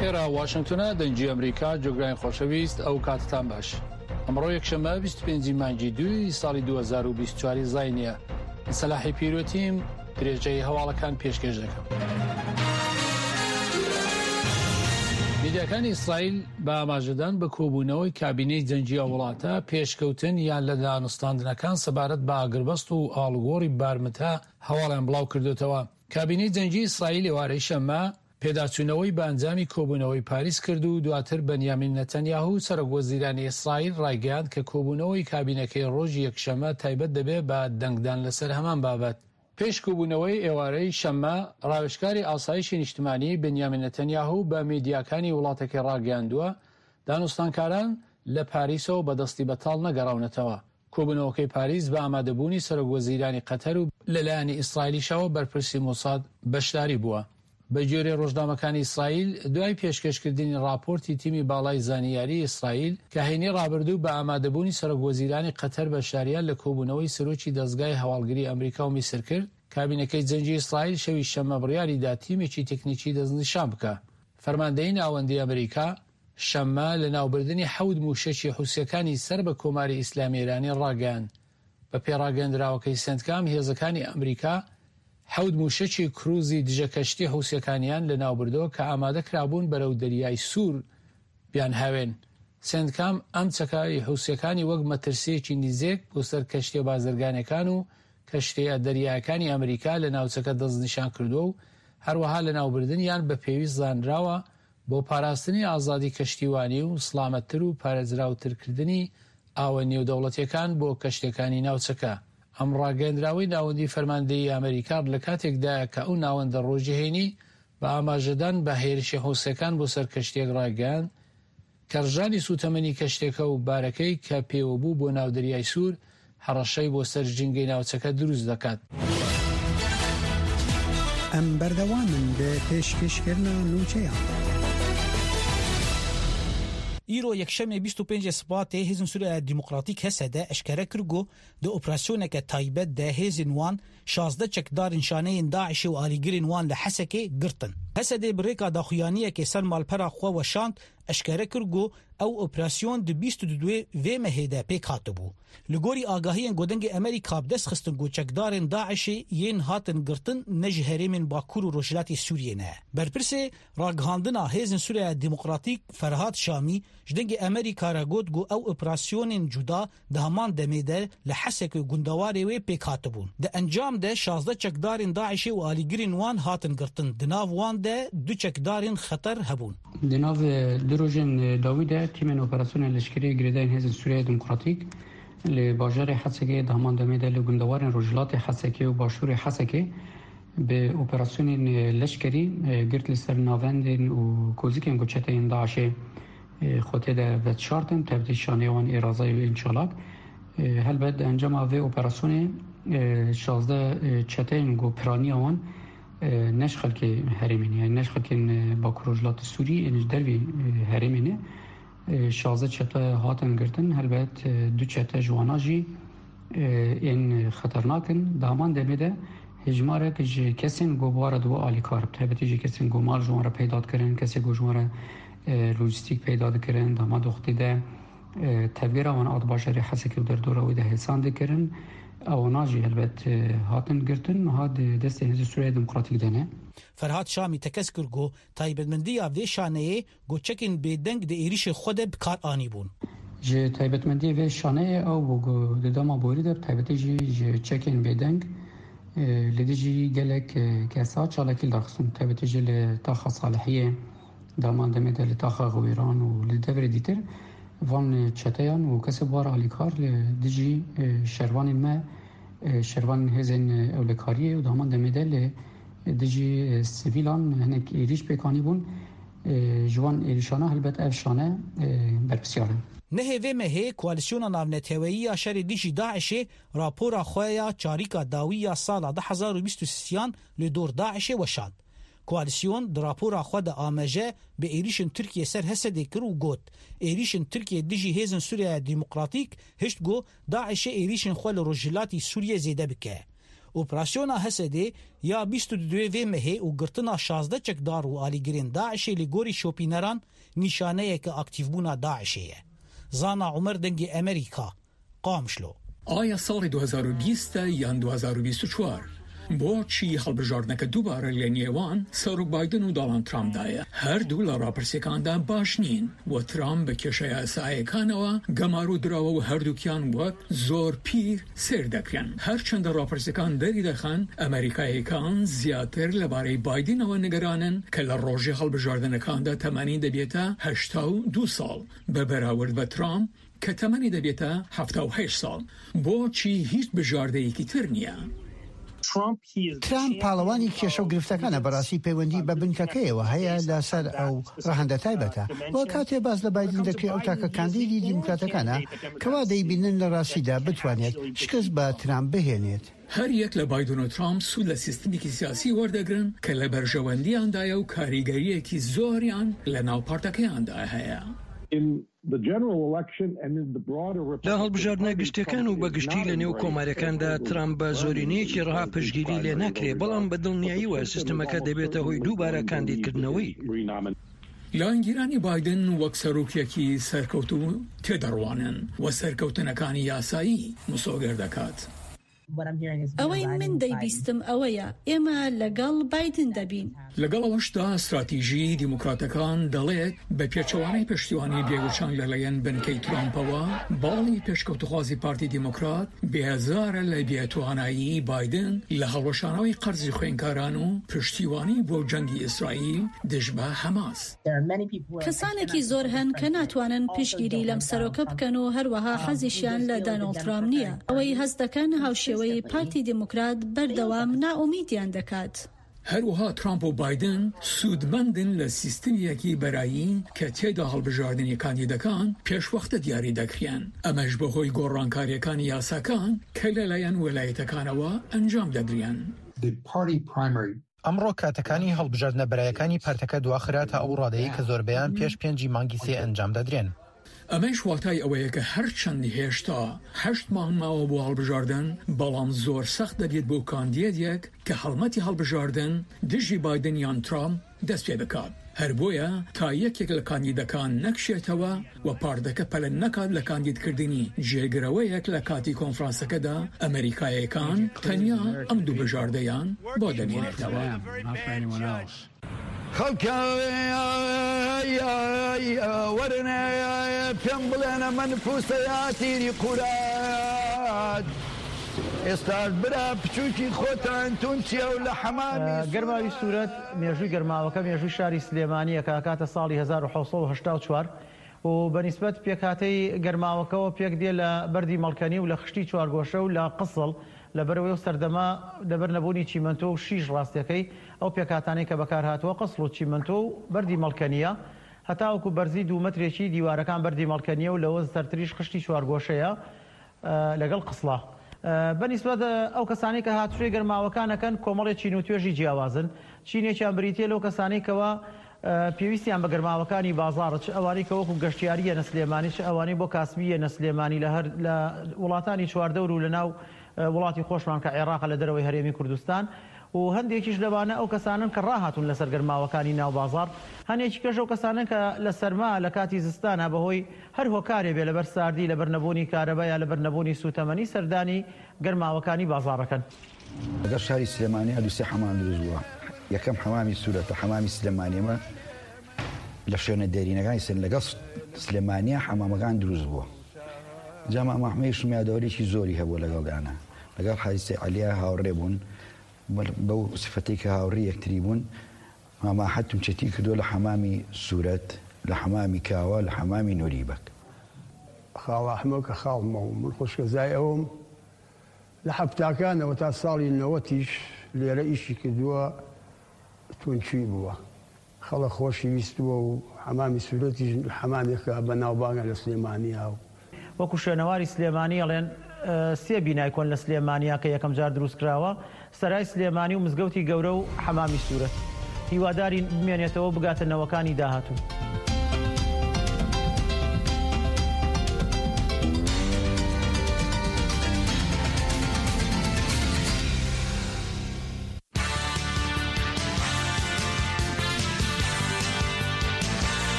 ئێرە واشنگتنە دەنگی ئەمریکا جۆگرانی خۆشەویست ئەو کاتتان باش. ئەمڕۆ یەکشەمە 25 مانگی 2 ساڵی 2024 زای نییە. سەلاحی پیرۆتیم درێژەی هەواڵەکان پێشکەش دەکەم. میدیاکانی ئیسرائیل بە ئاماژەدان بە کۆبوونەوەی کابینەی جەنگی وڵاتە پێشکەوتن یان لە دانوستاندنەکان سەبارەت بە ئاگربەست و ئاڵوگۆڕی بارمتە هەواڵیان بڵاو کردوتەوە. کابینەی جەنگی ئیسرائیل ئێوارەی شەممە پێداچوونەوەی بە ئەنجامی کۆبوونەوەی پاریس کرد و دواتر بەنیامین نەتەنیاهو سەرۆکوەزیرانی ئیسرائیل ڕایگەیاند کە کۆبوونەوەی کابینەکەی ڕۆژی یەکشەمە تایبەت دەبێت بە دەنگدان لەسەر هەمان بابەت. پێش کۆبوونەوەی ئێوارەی شەممە ڕاوێژکاری ئاسایشی نیشتمانی بەنیامین نەتەنیاهو بە میدیاکانی وڵاتەکەی ڕاگەیاندووە دانوستانکاران لە پاریسەوە بەدەستی بەتاڵ نەگەڕاونەتەوە. کۆبوونەوەکەی پاریس بە ئامادەبوونی سەرۆکوەزیرانی قەتەر و لەلایەنی ئیسرائیلیشەوە بەرپرسی موساد بەشداری بووە. بە جۆرێ ڕۆژنامەکانی ئیسرائیل دوای پێشکەشکردنی راپۆرتی تیمی باڵای زانیاری ئیسرائیل کە هەینی ڕابردوو بە ئامادەبوونی سەرۆکوەزیرانی قەتەر بەشداریان لە کۆبوونەوەی سەرۆکی دەستگای هەواڵگری ئەمریکا و میسر کرد، کابینەکەی جەنگی ئیسرائیل شەوی شەممە بڕیاریدا تیمێکی تەکنیکی دەستنیشان بکە. فەرماندەی ناوەندی ئەمریکا شەممە لە ناوبردننی 7 موشەکی حوسیەکانی سەر بە کۆماری ئیسلامی ئێرانی ڕاگەیاند. بە پێڕاگەاندراوەکەی سنتکام هێزەکانی ئەمریکا 7 موشەکی کروزی دژە کەشتی حوسیەکانیان لە ناوبردەوە کە ئامادە کرابوون بەرەو دەریای سوور بیان هاوێن. سندکام ئەم چەکای حوسیەکانی وەک مەترسیەکی نزیک بۆ سەر کەشتیە بازرگانەکان و کەشتەیە دەریایەکانی ئەمریکا لە ناوچەکە دەستنیشان کردووە و هەروەها لە ناوبردنیان بە پێویست زانراوە بۆ پاراستنی ئازادی کەشتیوانی و سڵامەتتر و پارێزراوترکردنی ئاوە نێودەوڵەتیەکان بۆ کەشتەکانی ناوچەکە. ئەم ڕاگەندراوی ناوەندی فەرماندەی ئەمریکا لە کاتێکدایە کە ئەو ناوەندە ڕۆژی هێنی بە ئاماژەدان بە هێرشی حوسەکان بۆ سەر کەشتێک ڕاگەیاند کە ڕژانی سوتەمەنی کەشتێکە و بارەکەی کە پێوەبوو بۆ ناودەریای سوور هەڕەشەی بۆ سەر جنگەی ناوچەکە دروست دەکات. ئەم بەردەوامن بە پێشکەشکردنە نووچەیە. ایرو یکشەمێ 25 سپاتێ هێزن سووریا دیموکراتیک هەسەدە ئەشکەرە کردگو دە ئۆپراسیۆنێکە تایبەت دە هێزن وان 16 چەکدارن شانەیەن داعشی و ئالیگرین وان لە حەسەکێ گرتن. هەسەدێ بڕێکا داخویانیەکێ سەر مالپەرا خۆ وەشاند ئەشکەرە کردگو ئەو ئۆپراسیۆن د 22 vê mehêde pêk hatibû. Li gorî agahiyên godengê Amerîka dest xistin ku çekdarên Daişê yên hatin girtin ne ji herêmên Bakur û Rojhilatê Sûriyê ne. Berpirsê ragihandina hêzên Sûriya Demokratîk Ferhat Şamî ji dengê Amerîka re got ku ew operasyonên cuda di heman demê de li Hesekê gundewarê wê pêk hatibûn. Di encam de 16 çekdarên Daişê û alîgirên wan hatin girtin. Di nav wan de 2 çekdarên xeter hebûn. Di nav du rojên dawî de tîmên operasyonên leşkerî girêdayên hêzên Sûriya Demokratîk li bajarê Hesekê di heman demê de li gundewarên Rojhilatê Hesekê û başûrê Hesekê bi operasyonên leşkerî girt li ser navendên û kozikên goçeteyên Daişê xwetê de vetşartin tevdî şanê wan êrazayê û înçalak. Helbet di encama vê operasyonê 16 çeteyên gopiraniya wan neş xelkê herêmê yani neş xelkên Bakur Rojhilatê Sûrî ên ji dervî herêmê ne 16 çete hatin girtin helbet 2 çete ji wana jî ên xeternakin di heman demê de hejmarek ji kesên gobwara diwe alîkar helbetî jî kesên gomal ji wan re peyda dikirin kesê got ji wan re lojîstîk peyda dikirin di hema doxtê de tevgera wan ad bajarê Hesekê û derdora wê de hêsan dikirin ewana jî helbet hatin girtin hat destê hêzê Sûriya Demokratîk de ne. Ferhat Şamî tekez kir got taybetmendiya vê şaneyê goçekên bêdeng di êrişê xwe de bi kar anîbûn. Ji taybetmendiyê vê şaneyê ew di dema borî de taybetî jî ji çekên bêdeng li dî jî gelek kesa çalakî daxistin taybetî jî li taxa Salihiyê daman demê de li taxa Xwêran û li devrê dîtir van çeteyan û kesê war alîkar li dî jî şervanên me şervanên hêzên ewlekariyê û daman demê de li di jî sivîlan hinek êrîş pêkanîbûn ji wan êrîşana helbet ev şane berpisyar in. Nehê vê mehê koalîsyona navneteweyiya şerê dijî Daişê rapora xwe ya çarîka dawî ya sala 2023 li dor Daişê weşand. Koalîsyon di rapora xwe de ameje bi êrîşên Tirkiye ser Hesedê kir û got êrîşên Tirkiye dijî hêzên Sûriya Demokratîk hişt got Daişê êrîşên xwe li Rojhilatê Sûriye zêde bike. اپراسیونا هسدی یا 22 مه و گرتنا 16 چکدار و آلیگرین داعش لگوری شوپینران نشانه که اکتیو بونا داعشیه. زانا عمر دنگی امریکا قامشلو. آیا سال 2020 یا 2024 بۆ چی هەڵبژاردنەکە دووبارە لە نێوان سەرۆک بایدن و دۆناڵد ترامپدایە هەردوو لە ڕاپرسیەکاندا باش نین و ترامپ بە کێشە یاساییەکانەوە گەمار و درراوە و هەردووکیان وەک زۆر پیر سێر دەکرێن هەرچەندە ڕاپرسیەکان دەری دەخەن ئەمریکایەکان زیاتر لەبارەی بایدنەوە نیگەرانن کە لە ڕۆژی هەڵبژاردنەکاندا تەمەنی دەبێتە 82 ساڵ بە بەراورد بە ترامپ کە تەمەنی دەبێتە 78 ساڵ بۆچی هیچ بژاردەیەکی تر نییە. ترامپ پاڵەوانی کێشە و گرفتەکانە بەڕاستی پەیوەندی بە بنکەکەیەوە هەیە لەسەر ئەو ڕەهەندە تایبەتە وە کاتێ باز لە بایدن دەکرێت ئەو تاکە کاندیدی دیموکراتەکانە کەوا دەیبینن لە ڕاستیدا بتوانێت شکست بە ترامپ بهێنێت. هەر یەک لە بایدن و ترامپ سوود لە سیستەمێکی سیاسی وەردەگرن کە لە بەرژەوەندیاندایە و کاریگەریەکی زۆریان لە ناو پارتەکەیاندا هەیە. لە هەڵبژاردنە گشتەکان و بەگشتی لە نێو کۆمارەکاندا ترامپ بە زۆرینەیەکی ڕەها پشتگیری لێ ناکرێ بەڵام بە دڵنیاییوە سیستەمەکە دەبێتە هۆی دووبارە کاندیدکردنەوەی. لاینگیرانی بایدن وەک سەرۆکیەکی سەرکەوتوو تێدەڕوانن و سەرکەوتنەکانی یاسایی مسۆگەر دەکات. ئەوەی من دەیبیستم ئەوەیە ئێمە لەگەڵ بایدن دەبین. لەگەڵ ئەوەشدا استراتیژی دیموکراتەکان دەڵێت بە پێچەوانەی پشتیوانی بێگوچان لەلایەن بنکەی ترامپەوە باڵی پێشکەوتوخوازی پارتی دیموکرات بێزارە لە بێتوانایی بایدن لە هەڵوەشانەوەی قەرزی خوێنکاران و پشتیوانی بۆ جەنگی ئیسرائیل دژ بە هەماس. کەسانێکی زۆر هەن کە ناتوانن پشتگیری لەم سەرۆکە بکەن و هەروەها حەزیشیان لە دۆناڵد ترامپ نییە. ئەوەی هەست دەکەن هاوشێوەی پارتی دیموکرات بەردەوام ناومیدیان دەکات. هەروەها ترامپ و بایدن سوودمەندن لە سیستەمێکی بەرایی کە تێدا هەڵبژاردننی کاندیدەکان پێشوەختە دیاری دەکرێن ئەمەش بەهۆی گۆڕانکاریەکانی یاساکان کە لەلایەن وەلایەتەکانەوە ئەنجام دەدرێن. ئەمڕۆ کاتەکانی هەڵبژاردنە بەرایەکانی پارتەکە دواخراتە ئەو ڕادەیە کە زۆربەیان پێش 5 مانگی 3 ئەنجام دەدرێن. ئەمەش واتای ئەوەیە کە هەرچەند هێشتا 8 مانگ ماوە بۆ هەڵبژاردن بەڵام زۆر سەخت دەبێت بۆ کاندیدێک کە هەڵمەتی هەڵبژاردن دژی بایدن یان ترامپ دەست پێ بکات. هەر بۆیە تا یەکێک لە کاندیدەکان نەکشێتەوە و پارتەکە پەلەن نەکات لە کاندیدکردنی جێگرەوەیەک لە کاتی کۆنفرانسەکەدا ئەمریکایەکان تەنیا ئەم دوو بژاردەیان بۆ دەمێنێتەوە. وەرنە پێم بڵێنە منفوسەیاتیری قورات ئێستاش برا بچووکی خۆتان تونچیە و لە حەمامی گەرماوی سوورەت مێژووی گەرماوەکە مێژووی شاری سلێمانیە کە کاتە ساڵی 1984 و بەنسبەت پێکاتەی گەرماوەکەەوە پێک دێ لە بەردی مەڵکەنی و لە خشتی چوارگۆشە و لە قسڵ لە بەرەوەی و سەردەما لەبەر نەبوونی چیمەنتۆ و شیش ڕاستیەکەی ئەو پێکاتانەی کە بەکار هاتووە قسڵ و چیمەنتۆ و بەردی مەڵکەنیە هەتاوەکو بەرزی 2 مەترێکی دیوارەکان بەردی مەڵکەنیە و لەوە سەرتریش خشتی چوارگۆشەیە لەگەڵ قسڵە. بەنسبەت ئەو کەسانی کە هاتووی گەرماوەکانەکەن کۆمەڵی چین و توێژی جیاوازن چینێکیان بریتێ لەو کەسانی کەەوە پێویستیان بە گەرماوەکانی بازاڕ چ ئەوانی کە وەکو گەشتیاریە نەسلێمانی چ ئەوانی بۆ کاسبیە نەسلێمانی لە وڵاتانی چواردەور و لە ناو وڵاتی خۆشمان کە عێراق لە دەرەوەی هەرێمی کوردستان و هەندێکیش لەوانە ئەو کەسانن کە ڕاهاتون لەسەر گەرماوەکانی ناو بازار هەنێکی کەش ئەو کەسانن کە لە سەرما لە کاتی زستانە بەهۆی هەر هۆکارێ بێ لەبەر ساردی لەبەر نەبوونی کارەبا یا لەبەر نەبوونی سوتەمەنی سەردانی گەرماوەکانی بازاڕەکەن. لەگەڵ شاری سلێمانی هەردووسێ حەمام دروست بووە. یەکەم حەمامی سوورەتە حەمامی سلێمانیەمە لە شوێنە دێرینەکانی سن لەگەڵ سلێمانیە حەمامەکان دروست بووە. جاما مەحمەدی شمیادەوەرێکی زۆری هەبووە لەگەڵدانە لەگەڵ حادیسەی عەلیە هاوڕێ بوون بەو سفەتەی کە هاوڕێی یەکتری بوون ماماحەتم چەتی کردووە لە حەمامی سوورەت لە حەمامی کاوە لە حەمامی نوریبەک. خاڵ ئەحمەد کە خاڵمە و من خۆشکەزای ئەوم لە حەفتاکانەوە تا ساڵی 90 لێرە ئیشی کردووە تونچوی بووە خەڵە خۆشی ویستووە و حەمامی سوورەتیش حەمامێکە بە ناوبانگە لە سلێمانیا و وەکو شوێنەواری سلێمانی ئەڵێن 3 بینای کۆن لە سلێمانیا کە یەکەم جار دروست کراوە سەرای سلێمانی و مزگەوتی گەورە و حەمامی سوورەت هیواداری بمێنێتەوە بگاتە نەوەکانی داهاتوو.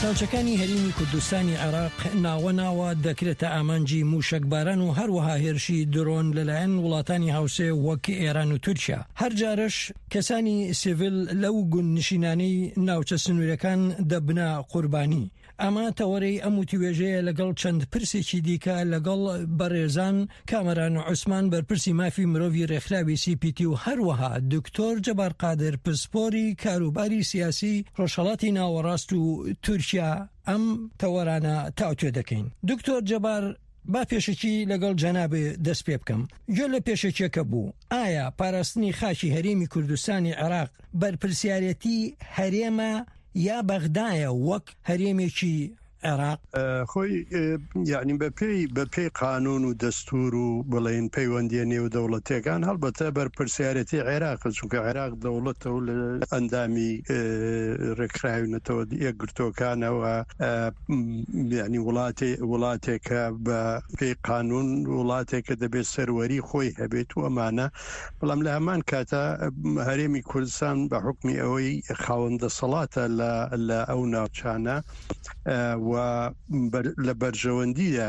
ناوچەکانی هەرێمی کوردستانی عێراق ناوە دەکرێتە ئامانجی موشکباران و هەروەها هێرشی درۆن لەلایەن وڵاتانی هاوسێ وەک ئێران و تورکیا. هەر جارش کەسانی سیڤیل لەو گوندنشینانەی ناوچە سنوورەکان دەبنە قوربانی. ئەمە تەوەرەی ئەم وتیوێژەیە لەگەڵ چەند پرسێکی دیکە لەگەڵ بەڕێزان کامەران عوسمان بەرپرسی مافی مرۆڤی ڕێکخراوی CPT و هەروەها دکتۆر جەبار قادر پسپۆری کاروباری سیاسی ڕۆژهەڵاتی ناوەڕاست و تورکیا ئەم تەوەرانە تاوتوێ دەکەین. دکتۆر جەبار با پێشکی لەگەڵ جەنابێ دەست پێ بکەم. گوێ لە پێشەکێکە بوو، ئایا پاراستنی خاکی هەرێمی کوردستانی عێراق بەرپرسیارەتی هەرێمە یا بەغدایە وەک هەرێمێکی عێراق؟ خۆی یعنی بەپێی قانون و دەستور و بڵێن پەیوەندیە نێو دەوڵەتەکان هەڵبەتە بەرپرسیارەتی عێراق، چونکە عێراق دەوڵەتە و لە ئەندامی ڕێکخراوێتەوە یەکگرتوەکانەوە، یعنی وڵاتێکە بە پێی قانون وڵاتێکە دەبێت سەروەری خۆی هەبێت و ئەمانە. بەڵام لە هەمان کاتە هەرێمی کوردستان بە حکمی ئەوەی خاوەندە سەڵاتە لە ئەو ناوچانە و لە بەرژەوەندیدا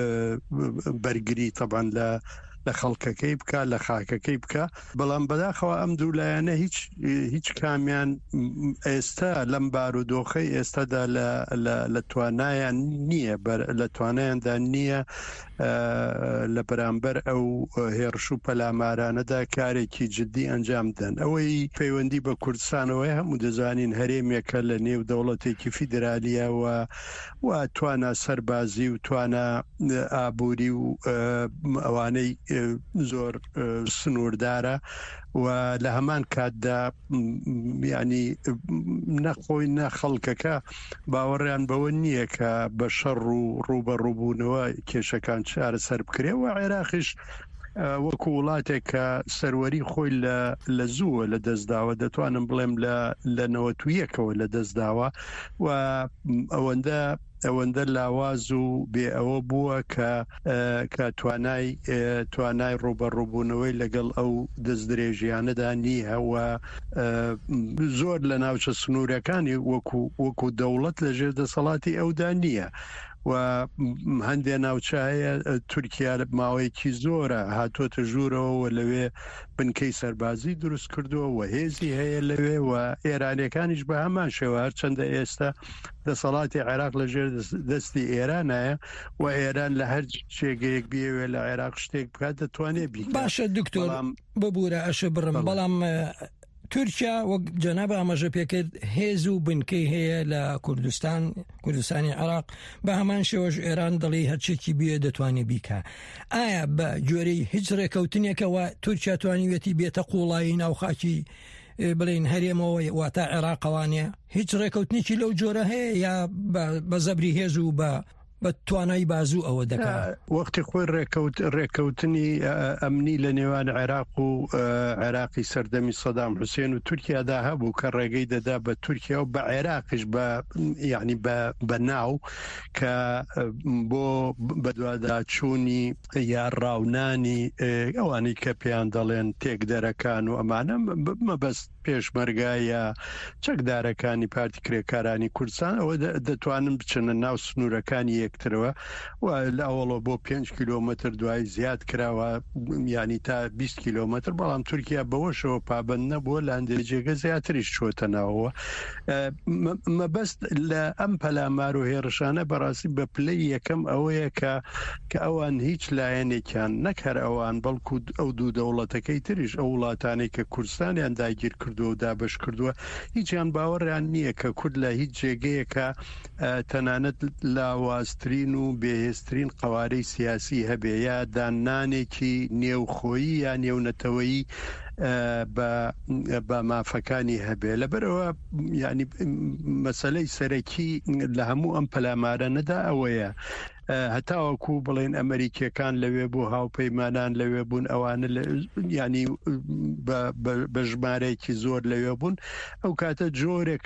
بەرگری طبعاً لە خەڵکەکەی بکە، لە خاکەکەی بکە. بەڵام بەداخەوە ئەم دوولایەنە هیچ کامیان ئێستا لەم بارودۆخەی ئێستادا لە توانایان نییە، لە توانایاندا نییە لە بەرامبەر ئەو هێرش و پەلامارانەدا کارێکی جددی ئەنجام بدەن. ئەوەی پەیوەندی بە کوردستانەوەی هەموو دەزانین هەرێمێکە لە نێو دەوڵەتێکی فیدرالیەوە و توانە سەربازی و توانە ئابووری و ئەوانەی زۆر سنووردارە و لە هەمان کاتدا ینی نەخۆی نەخەڵکەکە باوەڕیان بەوە نییە کە بە شەڕ و ڕوبەڕووبوونەوە کێشەکان چارەسەر بکرێ و عێراقیش وەکو وڵاتێک کە سەروەری خۆی لە زووە لە دەستداوە، دەتوانم بڵێم لە 91ەوە لە دەستداوە و ئەوەندە لاواز و بێ ئەوە بووە کە توانای ڕوبەڕووبوونەوەی لەگەڵ ئەو دەستدرێژیانەدا نییە و زۆر لە ناوچە سنوورەکانی وەکو دەوڵەت لە ژێر دەسەڵاتی ئەودا نییە. و هەندێک ناوچایە تورکیا ماوەیەکی زۆرە هاتوۆتە ژوورەوە لەوێ بنکەی سەربازی دروست کردووە و هێزی هەیە لەوێ و ئێرانیەکانیش بە هەمان شێوە هەرچەندە ئێستا دەسەڵاتی عێراق لە ژێر دەستی ئێرانایە و ئێران لە هەر شێگەیەک بێوێ لە عێراق شتێک بکات دەتوانێت بیکات. باشە دکتۆر ببوورە ئەشە بڕم، بەڵام تورکیا وەک جەنابە ئاماژە پێکرد هێز و بنکەی هەیە لە کوردستانی عێراق، بە هەمان شێوەش ئێران دەڵی هەرچێکی بێ دەتوانێت بیکە. ئایا بە جۆرەی هیچ ڕێکەوتنێکەوە تورکیا توانیوێتی بێتە قوڵایی ناوخاکی بڵین هەرێمەوە واتە عێراقەوانێ؟ هیچ ڕێکەوتنێکی لەو جۆرە هەیە یا بە زەبری هێز و بە توانایی بازوو ئەوە دەکات؟ وەختی خۆی ڕێکەوتنی ئەمنی لە نێوان عێراق و عێراقی سەردەمی سەدام حوسێن و تورکیادا هەبوو کە ڕێگەی دەدا بە تورکیا و بە عێراقیش یعنی بە ناو کە بۆ بەدواداچوونی یا ڕاونانی ئەوانی کە پێیان دەڵێن تێکدەرەکان و ئەمانە مەبەست پێشمەرگای یا چەکدارەکانی پارتی کرێکارانی کوردستان ئەوە دەتوانن بچنە ناو سنوورەکانی یەکترەوە و لە ئەوڵە بۆ 5 کیلۆمەتر دوای زیاد کراوە، ینی تا 20 کیلۆمەتر. بەڵام تورکیا بەوەشەوە پابند نەبووە، لە هەندێک زیاتریش چۆتە ناوەوە. مەبەست لە ئەم پەلامار و هێرشانە بەڕاستی بە پلەی یەکەم ئەوەیە کە ئەوان هیچ لایەنێکیان نەکەر ئەوان بەڵکو ئەو دوو دەوڵەتەکەی تریش ئەو وڵاتانەی کە کوردستانیان داگیر کردو و دابش کردووە هیچیان باوەڕیان نییە کە کورد لە هیچ جێگەیەکە تەنانەت لاوازترین و بێهێزترین قوارەی سیاسی هەبێ یا دانانێکی نێوخۆیی یا نێونەتەوەیی بە مافەکانی هەبێ. لەبەرەوە ینی مەسەلەی سەرەکی لە هەموو ئەم پەلامارانەدا ئەوەیە هەتاوەکو بڵێن ئەمریکیەکان لەوێ بوو، هاوپەیمانان لەوێ بوون، ئەوانە ینی بە ژمارەیەکی زۆر لەوێ بوون. ئەو کاتە جۆرێک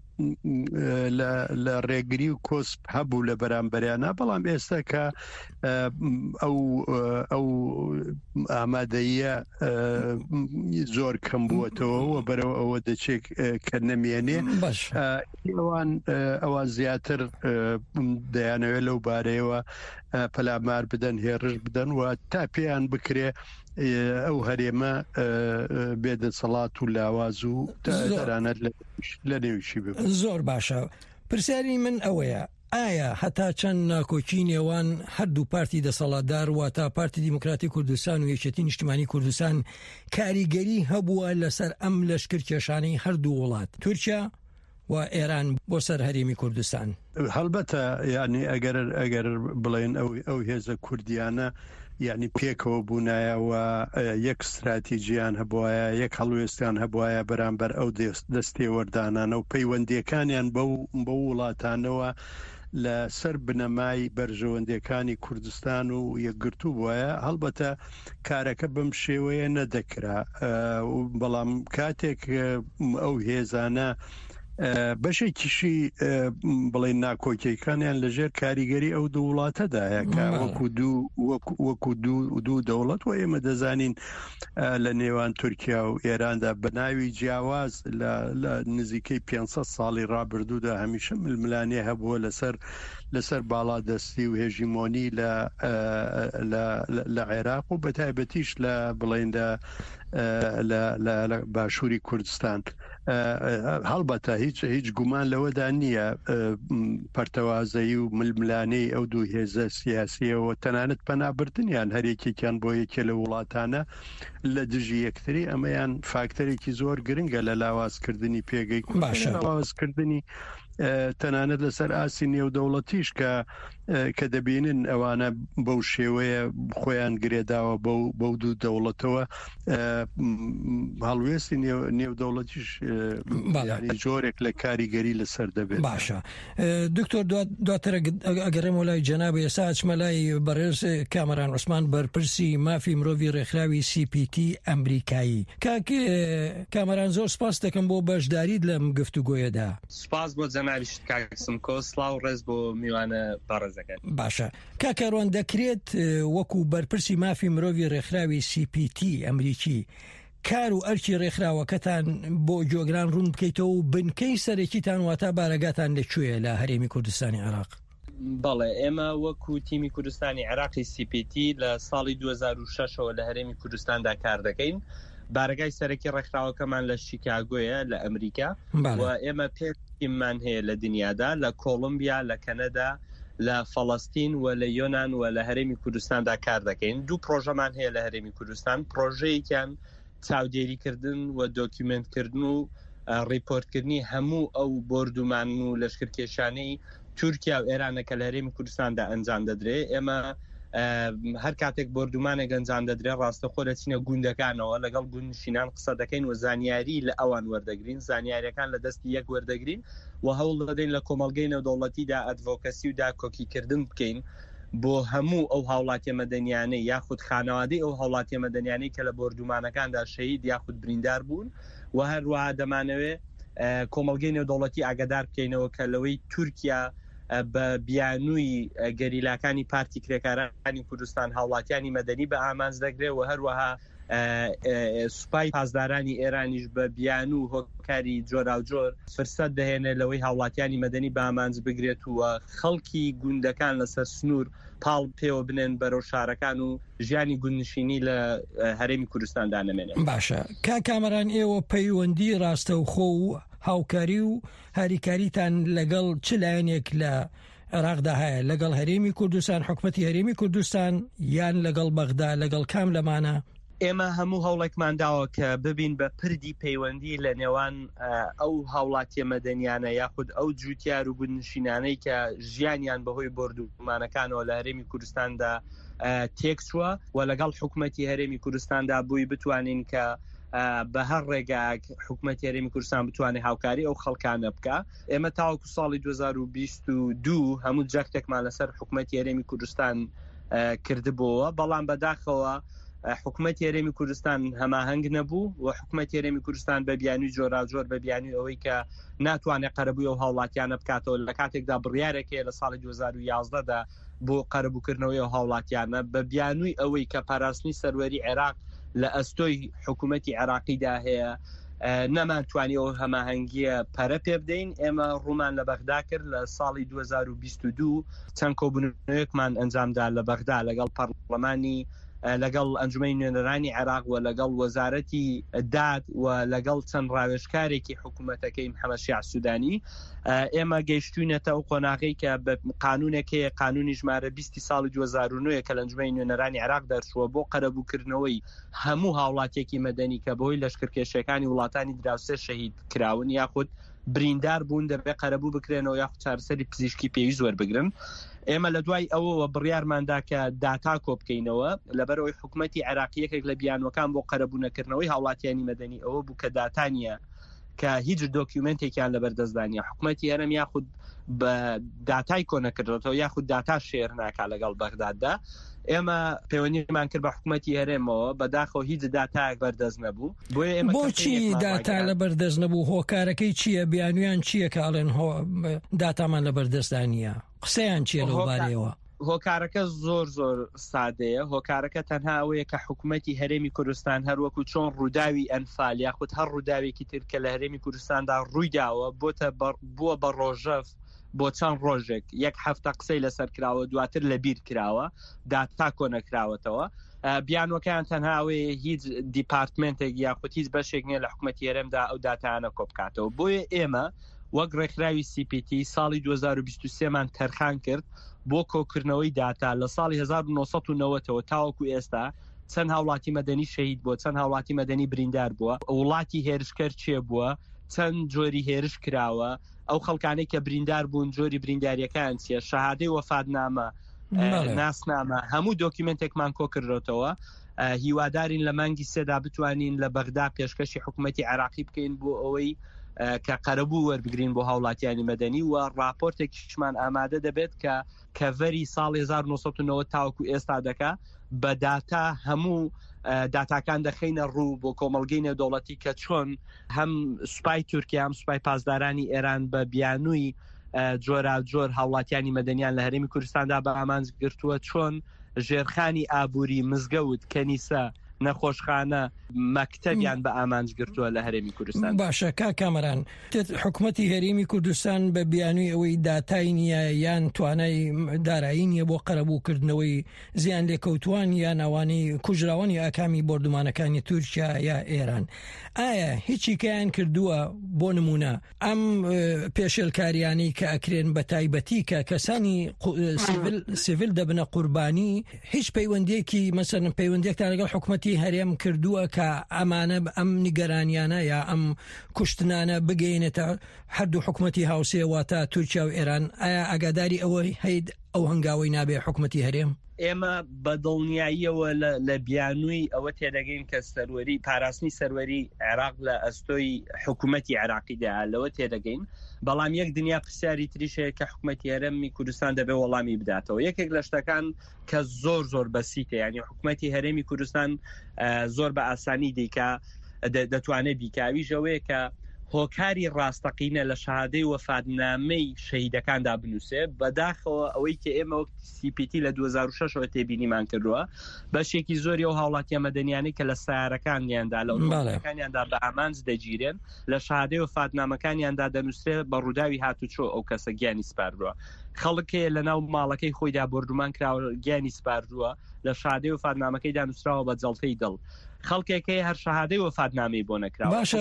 لە ڕێگری و کۆسپ هەبوو لە بەرامبەریانە. بەڵام ئێستا کە ئەو ئامادەیە زۆر کەم بووەتەوە بەرەوە ئەوە دەچێت کە نەمێنێ ئەوان ئەوە زیاتر دەیانەوێت لەو بارەیەوە پەلامار بدەن هێڕش بدەن و تا پێیان بکرێ ئەو هەرێمە بێدەسەڵات و لاواز و تەرانەت لە نێویشی بێت. زۆر باشە. پرسیاری من ئەوەیە ئایا هەتا چەند ناکۆکی نێوان هەردوو پارتی دەسەڵاتدار و تا پارتی دیموکراتی کوردستان و یەکێتی نیشتیمانی کوردستان کاریگەری هەبووە لەسەر ئەم لەشکر کێشانەی هەردوو وڵات تورکیا و ئێران بۆ سەر هەرێمی کوردستان؟ هەڵبەتە یعنی ئەگەر بڵێن ئەو هێزە کوردیانە یعنی پێکەوە بوونایەوە یەک استراتیژیان هەبوایە یەک هەڵوێستیان هەبوایە بەرامبەر ئەو دەستێ وەردانانە و پەیوەندیەکانیان بە وڵاتانەوە لە سەر بنەمای بەرژەوەندەکانی کوردستان و یەکگرتوو بووایە. هەڵبەتە کارەکە بەم شێوەیە نەدەکرا، بەڵام کاتێک ئەو هێزانە بەشێکیشی بڵێن ناکۆکیەکانیان لەژێر کاریگەری ئەو دوو وڵاتەدایە کە وەکو دوو دەوڵەت و ئێمە دەزانین لە نێوان تورکیا و ئێراندا بەناوی جیاواز لە نزیکەی 500 ساڵی ڕابردوودا هەمیشە ململانێ هەبووە لەسەر باڵادەستی و هێژیمۆنی لە عێراق و بەتایبەتیش لە بڵێندا لە باشووری کوردستان. هەڵبەتە هیچ گومان لەوەدا نییە پەرتەوازایی و ململانەی ئەو دوو هێزە سیاسیەوە تەنانەت پەنابردنیان هەرێکێکیان بۆ یەکێ لە وڵاتانە لە دژی یەکتری ئەمەیان فاکتەرێکی زۆر گرنگە لە لاوازکردنی پێگەی لاوازکردنی تەنانەت لەسەر ئاسی نێودەوڵەتیش کە دەبینن ئەوانە بەو شێوەیە خۆیان گرێداوە بەو دوو دەوڵەتەوە هەڵوێستی نێودەوڵەتیش جۆرێک لە کاریگەری لەسەر دەبێت. باشە دکتۆر دواتر ئەگەڕێمە لای جەناب ئێستا ئەچمە لای بەڕێز کامەران عوسمان بەرپرسی مافی مرۆڤی ڕێکخراوی CPT ئەمریکایی. کامەران زۆر سپاس دەکەم بۆ بەشداریت لەم گفتوگۆیەدا. سپاس بۆ جەنابی کاکسم کۆ سڵاو ڕێز بۆ میوانە بەڕێزەکەت. باشە کاکەڕوان دەکرێت وەکو بەرپرسی مافی مرۆڤی ڕێکخراوی CPT ئەمریکی کار و ئەرکی ڕێکخراوەکەتان بۆ جۆگران ڕوون بکەیتەوە و بنکەی سەرەکیتان واتە بارەگاتان لەکوێیە لە هەرێمی کوردستانی عێراق؟ بەڵێ ئێمە وەکو تیمی کوردستانی عێراقی CPT لە ساڵی 2006ەوە لە هەرێمی کوردستاندا کار دەکەین. بارگای سەرەکی ڕێکخراوەکەمان لە شیکاگۆیە لە ئەمریکا و ئێمە پێمان هەیە لە دنیادا لە کۆڵمبیا لە کەنەدا لە فەڵەستین و لە یۆنان و لە هەرێمی کوردستاندا کار دەکەین. دوو پرۆژەمان هەیە لە هەرێمی کوردستان، پرۆژەیەکیان چاودێریکردن و دۆکیومنتکردن و ڕیپۆرتکردنی هەموو ئەو بردومان و لەشکرکێشانەی تورکیا و ئێرانەکە لە هەرێمی کوردستاندا ئەنجام دەدرێت. ئێمە هەر کاتێک بردومانێک گەنجان دەدرێت ڕاستەخۆ دەچینە گوندەکانەوە لەگەڵ گوندنشینان قسە دەکەین و زانیاری لە ئەوان وەردەگرین، زانیاریەکان لە دەستی یەک وەردەگرین و هەوڵ دەدەین لە کۆمەڵگەی نێودەوڵەتیدا ئەدڤۆکەسی و داکۆکیکردن بکەین بۆ هەموو ئەو هاوڵاتی مەدەنیانەی یاخود خانەوادەی ئەو هاوڵاتی مەدەنیانەی کە لە بردومانەکاندا شەهید یاخود بریندار بوون و هەروەها دەمانەوێت کۆمەڵگەی نێودەوڵەتی ئاگادار بکەینەوە کە لەوەی تورکیا بە بیانووی گەریلاکانی پارتی کرێکارانی کوردستان هاوڵاتیانی مەدەنی بە ئامانج دەگرێت و هەروەها سوپای پاسدارانی ئێرانیش بە بیان و هۆکاری جۆراوجۆر فرسەت دەهێنێت لەوەی هاوڵاتیانی مەدەنی بە ئامانج بگرێت و خەڵکی گوندەکان لەسەر سنوور پاڵ پێوە بنێن بەرەو شارەکان و ژیانی گوندنشینی لە هەرێمی کوردستاندا نەمێنێت. باشە کامەران ئێوە پەیوەندی ڕاستەوخۆ و هاوکاری و هاریکاریتان لەگەڵ چ لایەنێک لە عێراقدا هەیە؟ لەگەڵ هەرێمی کوردستان، حکومەتی هەرێمی کوردستان یان لەگەڵ بەغدا، لەگەڵ کام لەمانە؟ ئێمە هەموو هەوڵێکمان داوە کە ببین بە پردی پەیوەندی لە نێوان ئەو هاوڵاتی مەدەنیانە یاخود ئەو جوتیار و گوندنشینانەی کە ژیانیان بەهۆی بردومانەکانەوە لە هەرێمی کوردستاندا تێکچووە و لەگەڵ حکومەتی هەرێمی کوردستاندا بووی بتوانین کە بە هەر ڕێگایك حکومەتی هەرێمی کوردستان بتوانێت هاوکاری ئەو خەڵکانە بکە. ئێمە تاوەکو ساڵی 2022 هەموو جەختێکمان لەسەر حکومەتی هەرێمی کوردستان کردبووە، بەڵام بەداخەوە حکومەتی هەرێمی کوردستان هەماهەنگ نەبوو و حکومەتی هەرێمی کوردستان بە بیانووی جۆراوجۆر بە بیانووی ئەوەی کە ناتوانێت قەرەبووی ئەو هاوڵاتیانە بکاتەوە لە کاتێکدا بڕیارێکەیە لە ساڵی 2011دا بۆ قەرەبووکردنەوەی ئەو هاوڵاتیانە بە بیانووی ئەوەی کە پاراستنی سەروەری عێراق لە ئەستۆی حکوومەتی عێراقیدا هەیە نەمانتوانیەوە هەماهەنگیە پەرە پێ بدەین. ئێمە ڕوومان لە بەغدا کرد لە ساڵی 2022 چەند کۆبوونەوەیەکمان ئەنجامدا لە بەغدا لەگەڵ پەرلەمانی لەگەڵ ئەنجومەی نوێنەرانی عێراق و لەگەڵ وەزارەتی داد و لەگەڵ چەند ڕاوێژکارێکی حکوومەتەکەی محەممەد شیع سوودانی ئێمە گەیشتوینەتە ئەو قۆناغی کە بە قانونێکەیە قانونی ژمارە 20 ساڵی 2009 کە لە ئەنجومەی نوێنەرانی عێراق دەرچووە بۆ قەرەبووکردنەوەی هەموو هاوڵاتێکی مەدەنی کە بەهۆی لەشکرکێشەکانی وڵاتانی دراوسێ شەهید کراون یاخود بریندار بوون دەبێت قەرەبوو بکرێنەوە یاخود چارەسەری پزیشکی پێویست وەربگرن. ئێمە لە دوای ئەوەوە بڕیارماندا کە داتا کۆبکەینەوە لەبەرەوەی حکوومەتی عێراقیەکێک لە بیانوەکان بۆ قەرەبوونەکردنەوەی هاوڵاتیانی مەدەنی ئەوە بوو کە داتانیە کە هیچ دۆکیومنتێکیان لەبەردەستدانە حکوومەتی هەرم یاخود بە داتای کۆنەکردێتەوە یاخود داتا شێر ناکا لەگەڵ بەغداددا. ئێمە پەیوەندیمان کرد بە حکوومەتی هەرێمەوە بەداخەوە هیچ داتایەک بەردەست نەبوو. بۆچی داتا لە بەردەست نەبوو؟ هۆکارەکەی چییە؟ بیانویان چییە کە ئاڵێن داتامان لە بەردەستدانە؟ قسەیان چییە لەو بارەیەوە؟ هۆکارەکە زۆر سادەیە. هۆکارەکە تەنها ئەوەیە کە حکوومەتی هەرێمی کوردستان هەروەکو چۆن ڕووداوی ئەنفال یاخود هەر ڕووداوێکی تر کە لە هەرێمی کوردستاندا ڕوویداوە بووە بە ڕۆژەف بۆ چەند ڕۆژێک یەک هەفتە قسەی لەسەر کراوە دواتر لە بیر کراوە داتا کۆنەکراوەتەوە. بیانوەکەیان تەنهاوەیە هیچ دیپارتمنتێک یاخود هیچ بەشێک نییە لە حکوومەتی هەرێمدا ئەو داتانە کۆبکاتەوە. بۆیە ئێمە وەک ڕێکخراوی CPT ساڵی 2023مان تەرخان کرد بۆ کۆکردنەوەی داتا لە ساڵی 1990ەوە تاوەکو ئێستا چەند هاوڵاتی مەدەنی شەهید بووە، چەند هاوڵاتی مەدەنی بریندار بووە، وڵاتی هێرشکەر چێ بووە، چەند جۆری هێرش کراوە، ئەو خەڵکانەی کە بریندار بوون جۆری برینداریەکان چیە، شەهادەی وەفاتنامە، ناسنامە، هەموو دۆکیومنتێکمان کۆکردێتەوە. هیوادارین لە مانگی سێدا بتوانین لە بەغدا پێشکەشی حکوومەتی عێراقی بکەین بۆ ئەوەی کە قەرەبوو وەربگرین بۆ هاوڵاتیانی مەدەنی و راپۆرتێکیشمان ئامادە دەبێت کە کەڤەری ساڵی 1990 تاوەکو ئێستا دەکا بە داتا هەموو داتاکان دەخینە ڕوو بۆ کۆمەڵگەی نێودەوڵەتی کە چۆن هەم سوپای تورکیا هەم سوپای پاسدارانی ئێران بە بیانووی جۆر هاوڵاتیانی مەدەنیان لە هەرێمی کوردستاندا بە ئامانج گرتووە چۆن ژێرخانی ئابووری، مزگەوت، کەنیسە، نەخۆشخانە، مەکتەبیان بە ئامانج گرتووە لە هەرێمی کوردستان. باشە کامەران، حکوومەتی هەرێمی کوردستان بە بیانووی ئەوەی داتای نییە یان توانای دارایی نییە بۆ قەرەبووکردنەوەی زیان لێکەوتوان یان ئەوانەی کوژراوانی ئاکامی بۆردومانەکانی تورکیا یا ئێران. ئایا هیچی کەیان کردووە بۆ نمونە ئەم پێشێلکاریانەی کە ئەکرێن بە تایبەتی کە کەسانی سیڤیل دەبنە قوربانی هیچ پەیوەندێکی مەسەن پەیوەندێکتان لەگەڵ حکوومەتی هەرێم کردووە کە ئەمانە ئەم نیگەرانیانە یا ئەم کوشتنانە بگەینێتە هەردوو حکوومەتی هاوسێ واتە تورکیا و ئێران؟ ئایا ئاگاداری ئەوەی هەید ئەو هەنگاوی نابێ حکوومەتی هەرێم؟ ئێمە بە دڵنیاییەوە لە بیانووی ئەوە تێدەگەین کە سەروەری پاراستنی سەروەری عێراق لە ئەستۆی حکوومەتی عێراقیدا لەوە تێدەگەین. بەڵام یەک دنیا پرسیاری تریشەیە کە حکوومەتی هەرێمی کوردستان دەبێت وەڵامی بداتەوە. یەکێک لە شتەکان کە زۆر بەسیتە، یعنی حکوومەتی هەرێمی کوردستان زۆر بە ئاسانی دیکە دەتوانێت بیکاوی ژەوەیە کە هۆکاری ڕاستەقینە لە شەهادەی وەفاتنامەی شەهیدەکاندا بنووسێ. بەداخەوە ئەوەی کە ئێمە وەک CPT لە 2006ەوە تێبینیمان کردووە بەشێکی زۆری ئەو هاوڵاتیە مەدەنیانەی کە لە سیارەکانیاندا لە ئۆتۆمۆبیلەکانیاندا بە ئامانج دەگیرێن لە شەهادەی وەفاتنامەکانیاندا دەنووسرێت بە ڕووداوی هاتوچۆ ئەو کەسە گیانی سپاردووە. خەڵکێ لە ناو ماڵەکەی خۆیدا بردومان کراوە گیانی سپاردووە لە شەهادەی وەفاتنامەکەی دانووسراوە بە جەڵتەی دڵ. خەڵکێکی هەر شەهادەی وەفاتنامەی بۆ نەکراوە. باشە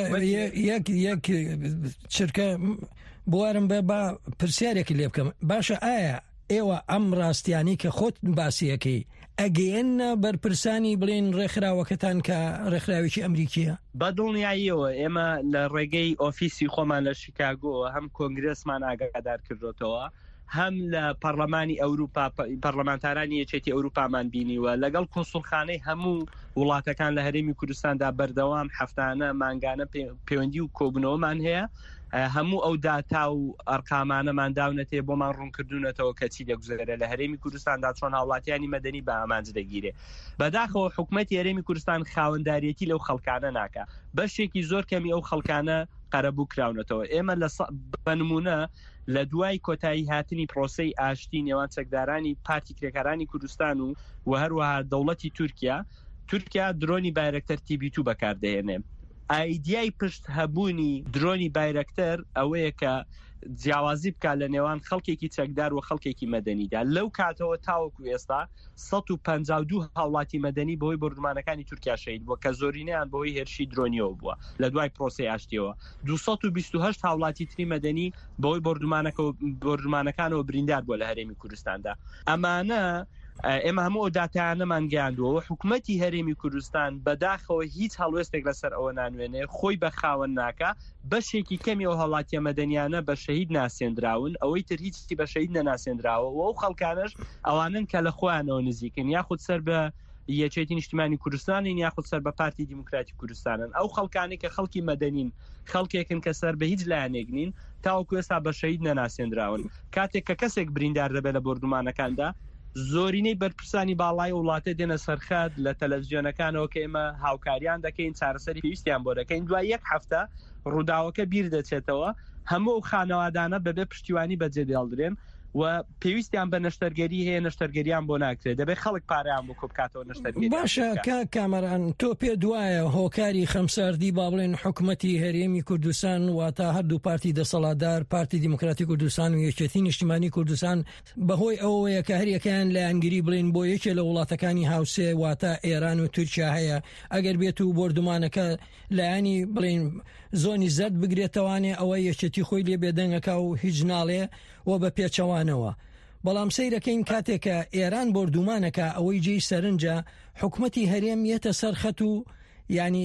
یەک چرکە بوارم بە با پرسیارێکی لێ بکەم. باشە ئایا ئێوە ئەم ڕاستیانی کە خۆت باسیەکەی ئەگەیەنە بەرپرسانی بڵێن ڕێکخراوەکەتان کە ڕێکخراوێکی ئەمریکیە؟ بە دڵنیاییەوە ئێمە لە ڕێگەی ئۆفیسی خۆمان لە شیکاگۆ هەم کۆنگرسمان ئاگادار کردوتەوە، هەم لە پەرلەمانی ئەوروپا پەرلەمانتارانی یەکێتی ئەوروپامان بینیوە، لەگەڵ کۆنسوڵخانەی هەموو وڵاتەکان لە هەرێمی کوردستاندا بەردەوام هەفتانە مانگانە پەیوەندی و کۆبوونەوەمان هەیە. هەموو ئەو داتا و ئەرقامانەمان داونەتێ بۆمان ڕوونکردوونەتەوە کە چی دەگوزارێت لە هەرێمی کوردستاندا چۆن هاوڵاتیانی مەدەنی بە ئامانج دەگیرێ. بەداخەوە حکوومەتی هەرێمی کوردستان خاوەنداریەتی لەو خەڵکانە ناکە، بەشێکی زۆر کەمی ئەو خەڵکانە قەرەبوو کراونەتەوە. ئێمە بە نمونە لە دوای کۆتایی هاتنی پرۆسەی ئاشتی نێوان چەکدارانی پارتی کرێکارانی کوردستان و هەروەها دەوڵەتی تورکیا تورکیا درۆنی بایرەکتەر TB2 بەکاردەهێنێ. ئایدیای پشت هەبوونی درۆنی بایرەکتەر ئەوەیە کە جیاوازی بکات لە نێوان خەڵکێکی چەکدار و خەڵکێکی مەدەنیدا. لەو کاتەوە تاوەکو ئێستا 152 هاوڵاتی مەدەنی بەهۆی بردومانەکانی تورکیا شەهید بووە کە زۆرینەیان بەهۆی هێرشی درۆنیەوە بووە لە دوای پرۆسەی ئاشتیەوە. 228 هاوڵاتی تری مەدەنی بەهۆی بردومانەکانەوە بریندار بووە لە هەرێمی کوردستاندا. ئەمانە ئێمە هەموو داتایانەمان گەیاندووە. حکوومەتی هەرێمی کوردستان بەداخەوە هیچ هەڵوێستێک لەسەر ئەوە نانوێنێ، خۆی بە خاوەن ناکە. بەشێکی کەمی ئەو هەڵاتیە مەدەنیانە بە شەهید ناسێنراون، ئەوەی تر هیچی بە شەهید نەناسێنراوە و ئەو خەڵکانش ئەوانن کە لە خۆیانەوە نزیکن، یاخود سەر بە یەکێتی نیشتیمانی کوردستانین یاخود سەر بە پارتی دیموکراتی کوردستانن. ئەو خەڵکانی کە خەڵکی مەدەنین، خەڵکێکن کە سەر بە هیچ لایەنێک نین، تاوەکو ئێستا بە شەهید نەناسێنراون. کاتێک کە کەسێک بریندار دەبێت لە بردومانەکاندا، زۆرینەی بەرپرسانی باڵای وڵاتە دێنە سەرخەت لە تەلەڤیزیۆنەکانەوە کە ئێمە هاوکاریان دەکەین، چارەسەری پێویستیان بۆ دەکەین. دوای یەک هەفتە ڕووداوەکە بیر دەچێتەوە، هەموو خانەوادانە بەبێ پشتیوانی بەجێ دێڵدرێن و پێویستیان بە نەشتەرگەری هەیە، نەشتەرگەریان بۆ ناکرێت، دەبێت خەڵک پارەیان بۆ کۆبکاتەوە نەشتەرگەری. باشە کامەران، تۆ پێ دوایە هۆکاری خەمساردی با بڵێن حکوومەتی هەرێمی کوردستان واتە هەردوو پارتی دەسەڵاتدار، پارتی دیموکراتی کوردستان و یەکێتی نیشتیمانی کوردستان بەهۆی ئەوەیە کە هەریەکەیان لە ئەنگری بڵێن بۆ یەکێ لە وڵاتەکانی هاوسێ واتە ئێران و تورکیا هەیە، ئەگەر بێت و بردومانەکە لایانی بڵێن زۆنی زەرد بگرێتەوانێ ئەوە یەکێتی خۆی لێ بێدەنگەکە و هیچ ناڵێ و بە پێچەوانەوە. بەڵام سەیرەکەین کاتێکە ئێران بردومانەکە ئەوەی جێی سەرنجە حکوومەتی هەرێم یەتە سەرخەت و ینی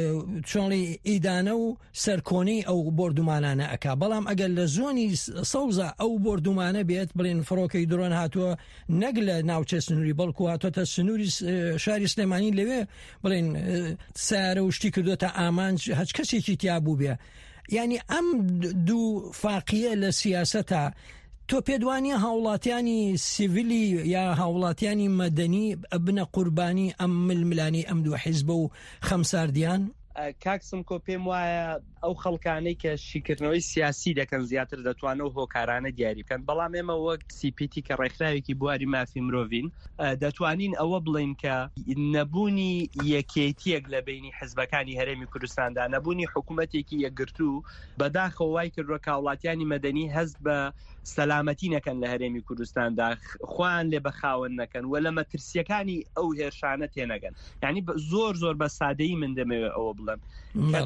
چۆنڵی ئیدانە و سەرکۆنەی ئەو بردومانانە ئەکا. بەڵام ئەگەر لە زۆنی سەوزە ئەو بردومانە بێت بڵێن فڕۆکەی درۆن هاتووە نەک لە ناوچە سنووری بەڵکو هاتوۆتە سنووری شاری سلێمانی، لەوێ بڵێن سارە وشتی کردوتە ئامانج هەچ کەسێکی تیابوو بێ. ینی ئەم دوو فاقیە لە سیاسەتە تۆ پێدوانیە هاوڵاتیانی سیڤیلی یا هاوڵاتیانی مەدەنی بنە قوربانی ئەم ململانی ئەم دوو حیزبە و خەمساردیان؟ کاکسم کۆ پێم وایە ئەو خەڵکانەی کە شیکردنەوەی سیاسی دەکەن زیاتر دەتوانەوە هۆکارانە دیاری بکەن. بەڵام ئێمە وەک CPT کە ڕێکخراوێکی بواری مافی مرۆڤین دەتوانین ئەوە بڵین کە نەبوونی یەکێتیەک لە بینی حزبەکانی هەرێمی کوردستاندا، نەبوونی حکوومەتێکی یەکگرتوو بەداخەوە وای کردووە کە وڵاتیانی مەدەنی هەست بە سەلامەتی نەکەن لە هەرێمی کوردستاندا، خۆیان لێ بەخاوەن نەکەن و لە مەترسیەکانی ئەو هێرشانە تێنەگەن. یعنی زۆر بە سادەیی من دەمەوێت ئەوە بڵێم کە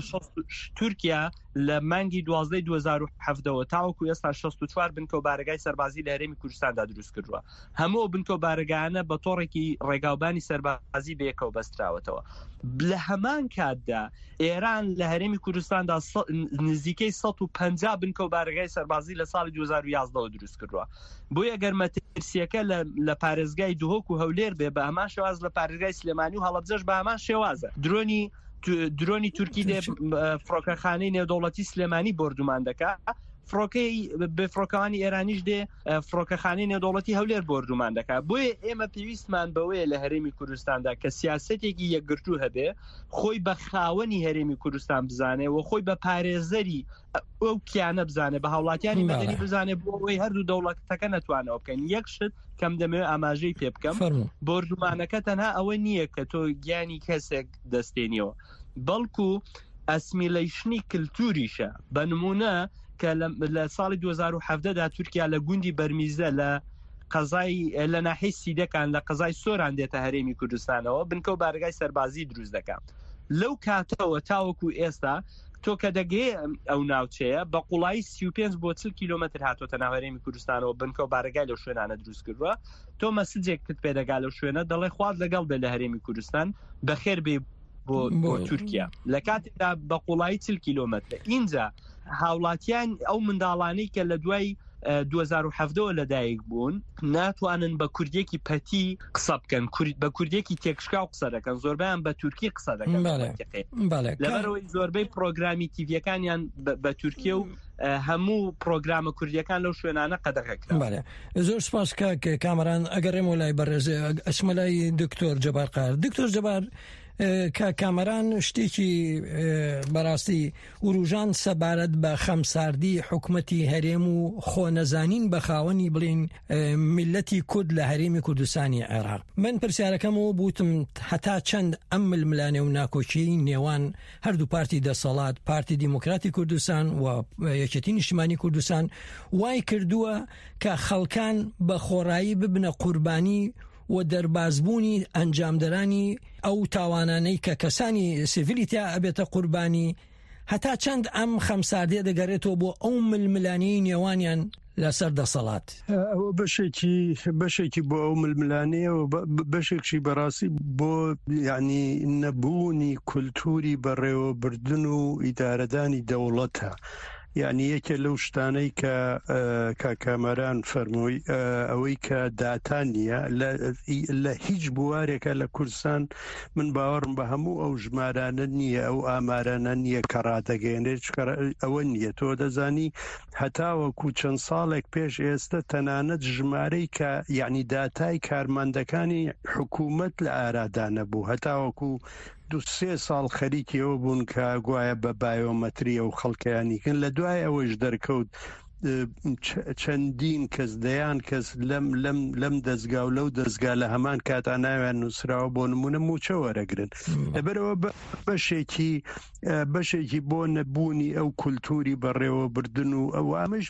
تورکیا لە مانگی 12 2007ەوە تاوەکو ئێستا 64 بنکەوبارگای سەربازی لە هەرێمی کوردستاندا دروست کردووە. هەموو بنکەوبارگانە بە تۆڕێکی ڕێگاوبانی سەربازی بەیەکەوە بەستراوەتەوە. لە هەمان کاتدا ئێران لە هەرێمی کوردستاندا نزیکەی 150 بنکەوبارگای سەربازی لە ساڵی 2011 دروست کردووە. بۆیە گەر مەترسیەکە لە پارێزگای دوهۆک و هەولێر بێ بە هەمان شێواز لە پارێزگای سلێمانی و هەڵەبجەش بە هەمان شێوازە. درۆنی تورکی لێ فڕۆکەخانەی نێودەوڵەتی سلێمانی بردومان دەکات، فڕۆکەی بفرۆکەوانی ئێرانیش دێ فڕۆکەخانەی نێودەوڵەتی هەولێر بردومان دەکات. بۆیە ئێمە پێویستمان بەوەیە لە هەرێمی کوردستاندا کە سیاسەتێکی یەکگرتوو هەبێ، خۆی بە خاوەنی هەرێمی کوردستان بزانێ و خۆی بە پارێزەری ئەو کیانە بزانێ، بە هاوڵاتیانی مەدەنی بزانێ، بۆ ئەوەی هەردوو دەوڵەتەکە نەتوانەوە بکەن. یەک شت کەم دەمەوێت ئاماژەی پێ بکەم، بردومانەکە تەنها ئەوە نییە کە تۆ گیانی کەسێک دەستێنیەوە، بەڵکو ئەسمیلەیشنی کللتوریشە. بە نمونە کە لە ساڵی 2017دا تورکیا لە گوندی بەرمیزە لە قەزای لە ناحەی سیدەکان لە قەزای سۆران دێتە هەرێمی کوردستانەوە بنکەوبارگای سەربازی دروست دەکات. لەو کاتەوە تاوەکو ئێستا تۆ کە دەگەی ئەو ناوچەیە بە قوڵایی 35 بۆ 40 کیلۆمتر هاتۆتە ناو هەرێمی کوردستانەوە بنکەوبارگای لەو شوێنانە دروست کردووە. تۆ مەسجێک پێدەگا لەو شوێنە دەڵێ خوارد لەگەڵ بێ لە هەرێمی کوردستان بەخێر بێ بۆ تورکیا لە کاتێکدا بە قوڵایی 40 کیلۆمتر. اینجا هاوڵاتیان ئەو منداڵانەی کە لە دوای 2017ەوە لەدایک بوون ناتوانن بە کوردێکی پەتی قسە بکەن، بە کوردێکی تێکشکا و قسە دەکەن، زۆربیان بە تورکی قسە دەکەن. لەبەرەوەی زۆربەی پرۆگرامی تیڤەکانیان بە تورکیە و هەموو پرۆگرامە کوردیەکان لەو شوێنانە قەدەغەکرا. زۆر سپاس کامەران. ئەگەڕێمەوە لای بەڕێز ئەچمە لای دکتۆر جەبار قار. دکتۆر جەبار، کە کامەران شتێکی بەڕاستی وروژان سەبارەت بە خەمساردی حکومەتی هەرێم و خۆنەزانین بە خاوەنی بڵین میلەتی کورد لە هەرێمی کوردستانی عێراق. من پرسیارەکەمەوە بوتم هەتا چەند ئەم ململانێ و ناکۆچی نێوان هەردوو پارتی دەسەڵات، پارتی دیموکراتی کوردستان و یەکێتی نیشتیمانی کوردستان وای کردووە کە خەڵکان بە خۆڕایی ببنە قوربانی و دەربازبوونی ئەنجامدەرانی ئەو تاوانانەی کە کەسانی سیڤیلی تیا ئەبێتە قوربانی. هەتا چەند ئەم خەمساردیە دەگەڕێتەوە بۆ ئەو ململانەی نێوانیان لەسەر دەسەڵات. بەشێکی بۆ ئەو ململانەیە و بەشێکشی بەڕاستی بۆ یعنی نەبوونی کولتوری بەڕێوەبردن و ئیدارەدانی دەوڵەتە. یعنی یەکێ لەو شتانەی کە کاکامەران فەرمووی ئەوەی کە داتا نییە لە هیچ بوارێکە لە کوردستان من باوەڕم بە هەموو ئەو ژمارانە نییە، ئەو ئامارانە نییە کە ڕادەگەێنێت ئەوە نییە. تۆ دەزانی هەتاوەکو چەند ساڵێک پێش ئێستا تەنانەت ژمارەی کە یعنی داتای کارمەندەکانی حکوومەت لە ئارادانە بوو، هەتاوەکو 2-3 ساڵ خەریکیەوە بوون کە گوایە بە بایۆمەتریە و خەڵکیانیکن. لە دوای ئەوەش دەرکەوت چەندین کەس دەیان کەس لەم دەستگا و لەو دەستگا لە هەمان کاتان ناویان نووسراوە بۆ نمونە موچە وەرەگرن. لەبەرەوە بەشێکی بۆ نەبوونی ئەو کولتوری بەڕێوەبردن و ئەو ئامەش